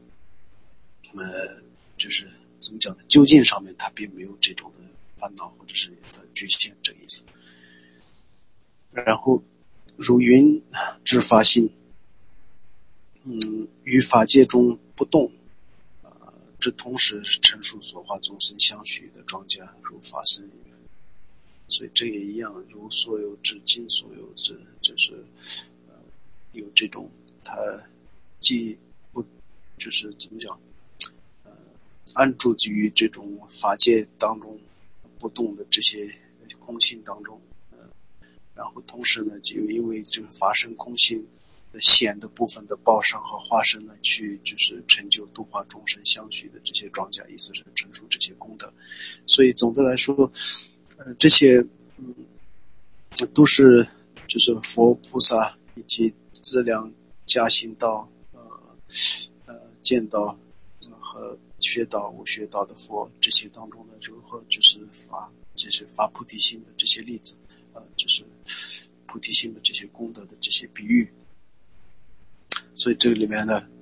就是怎么讲呢，究竟上面它并没有这种的烦恼或者是的局限，这个意思。然后如云知法性，于法界中不动，这同时陈述所化众生相续的庄稼如法身，所以这也一样，如所有之今所有之，就是有这种它既不就是怎么讲，安住于这种法界当中不动的这些空性当中，然后同时呢，就因为这个法身空性的显的部分的报身和化身呢，去就是成就度化众生相续的这些庄稼，意思是陈述这些功德。所以总的来说，这些都是就是佛菩萨以及资粮加行道见道和学道无学道的佛这些当中呢，如何就是发菩提心的这些例子，就是菩提心的这些功德的这些比喻。所以这个里面呢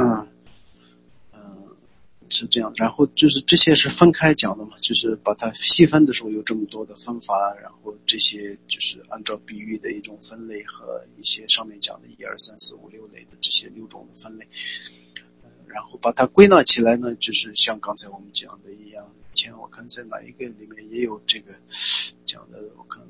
是这样，然后就是这些是分开讲的嘛，就是把它细分的时候有这么多的分法，然后这些就是按照比喻的一种分类和一些上面讲的1、2、3、4、5、6类的这些6种的分类，然后把它归纳起来呢，就是像刚才我们讲的一样，以前我看在哪一个里面也有这个讲的，我看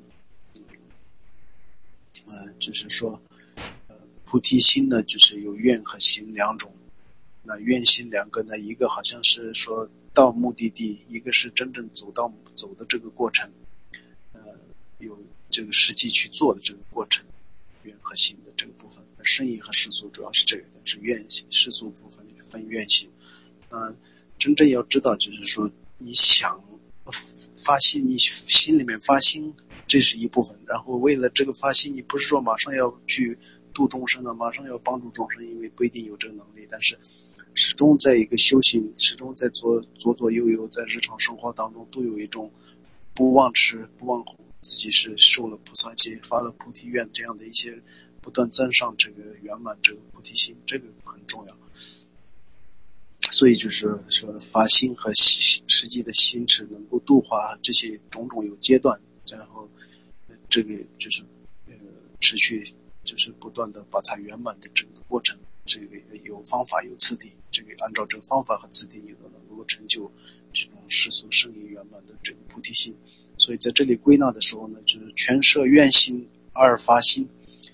就是说菩提心呢就是有愿和行两种，那愿行两个呢，一个好像是说到目的地，一个是真正走的这个过程，有这个实际去做的这个过程，愿和行的这个部分。圣意和世俗主要是这个，但是愿行世俗部分分愿行。真正要知道就是说你想发心，你心里面发心，这是一部分，然后为了这个发心，你不是说马上要去度众生了，马上要帮助众生，因为不一定有这个能力，但是始终在一个修行，始终在左右，在日常生活当中都有一种不忘吃不忘苦，自己是受了菩萨戒，发了菩提愿，这样的一些不断增上这个圆满这个菩提心，这个很重要。所以就是说发心和实际的心持能够度化这些种种有阶段，然后这个就是持续就是不断的把它圆满的整个过程，这个有方法有次第，这个按照这个方法和次第，你都能够成就这种世俗圣意圆满的这个菩提心。所以在这里归纳的时候呢，就是全摄愿心二发心，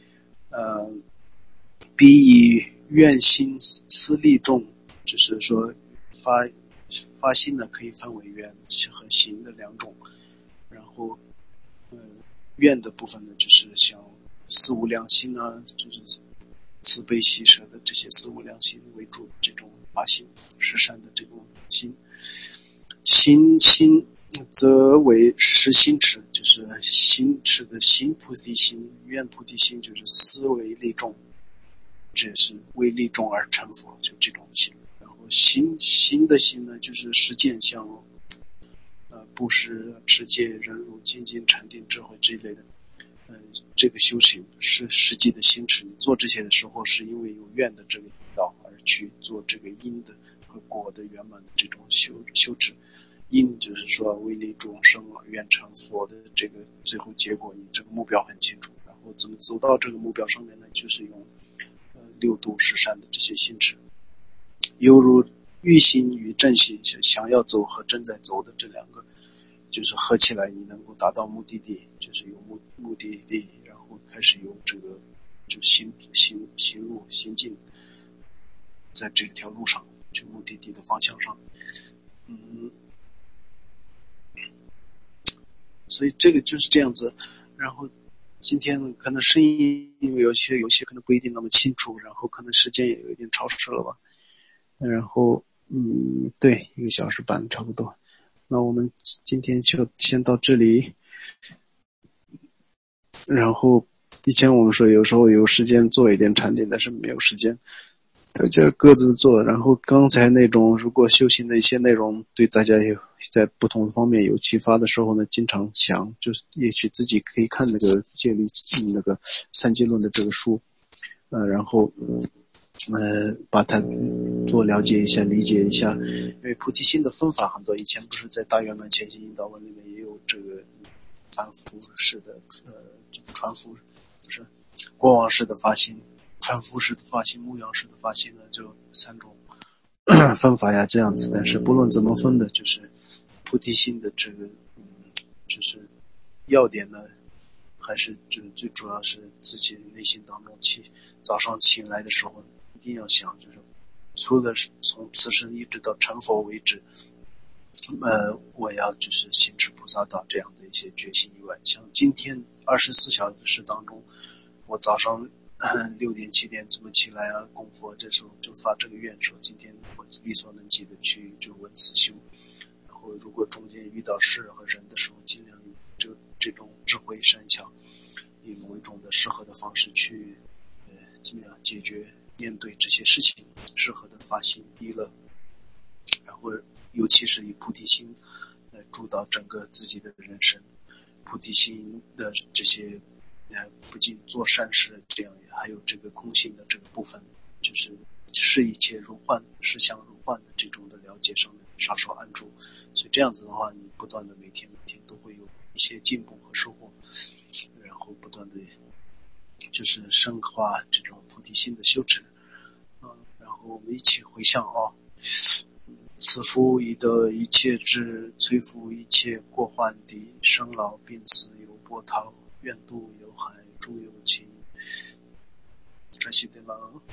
比以愿心思力重，就是说发心呢可以分为愿和行的两种，然后愿的部分呢就是像四无量心啊，就是慈悲喜舍的这些四无量心为主，这种发心是善的这种心。行心则为实心持，就是心持的行菩提心，愿菩提心就是思维利众，这是为利众而成佛，就这种心。然后行的心呢，就是实践，像布施、持戒、忍辱、精进、禅定、智慧这一类的。这个修行是实际的心持，你做这些的时候是因为有愿的这个引导而去做这个因的和果的圆满的这种修持。因就是说为利众生愿成佛的这个最后结果，你这个目标很清楚，然后怎么走到这个目标上面呢，就是用六度十善的这些心持，犹如欲心与正心，想要走和正在走的这两个就是合起来，你能够达到目的地，就是有目的地，然后开始有这个就行路行进，在这条路上去目的地的方向上。所以这个就是这样子。然后今天可能声音因为有些可能不一定那么清楚，然后可能时间也有一点超时了吧，然后对，1个小时半差不多。那我们今天就先到这里。然后以前我们说有时候有时间做一点禅定，但是没有时间，大家各自做。然后刚才那种如果修行的一些内容对大家有在不同方面有启发的时候呢，经常想就是也许自己可以看那个戒律那个三界论的这个书，然后把它多了解一下，理解一下。因为菩提心的分法很多，以前不是在大圆满前行引导文里面也有这个传福式的传福不是过往式的发心、传福式的发心、牧养式的发心呢，就3种分法呀，这样子。但是不论怎么分的，就是菩提心的这个就是要点呢，还是就是最主要是自己内心当中早上醒来的时候一定要想，就是除了是从此生一直到成佛为止，我要就是行持菩萨道这样的一些决心以外，像今天24小时当中，我早上6点7点怎么起来啊，供佛，这时候就发这个愿说，今天我力所能及的去就闻此修。然后如果中间遇到事和人的时候，尽量用这种智慧善巧，以某一种的适合的方式去怎么样解决面对这些事情，适合的发心利乐，然后尤其是以菩提心来主导整个自己的人生。菩提心的这些不仅做善事，这样还有这个空性的这个部分，就是视一切如幻，视相如幻的这种的了解上面稍稍安住。所以这样子的话，你不断的每天都会有一些进步和收获，然后不断的就是深化这种菩提心的修持。然后我们一起回向啊，此夫已得一切智，摧伏一切过患敌，生老病死有波涛，愿度有海诸有情。这些对吗？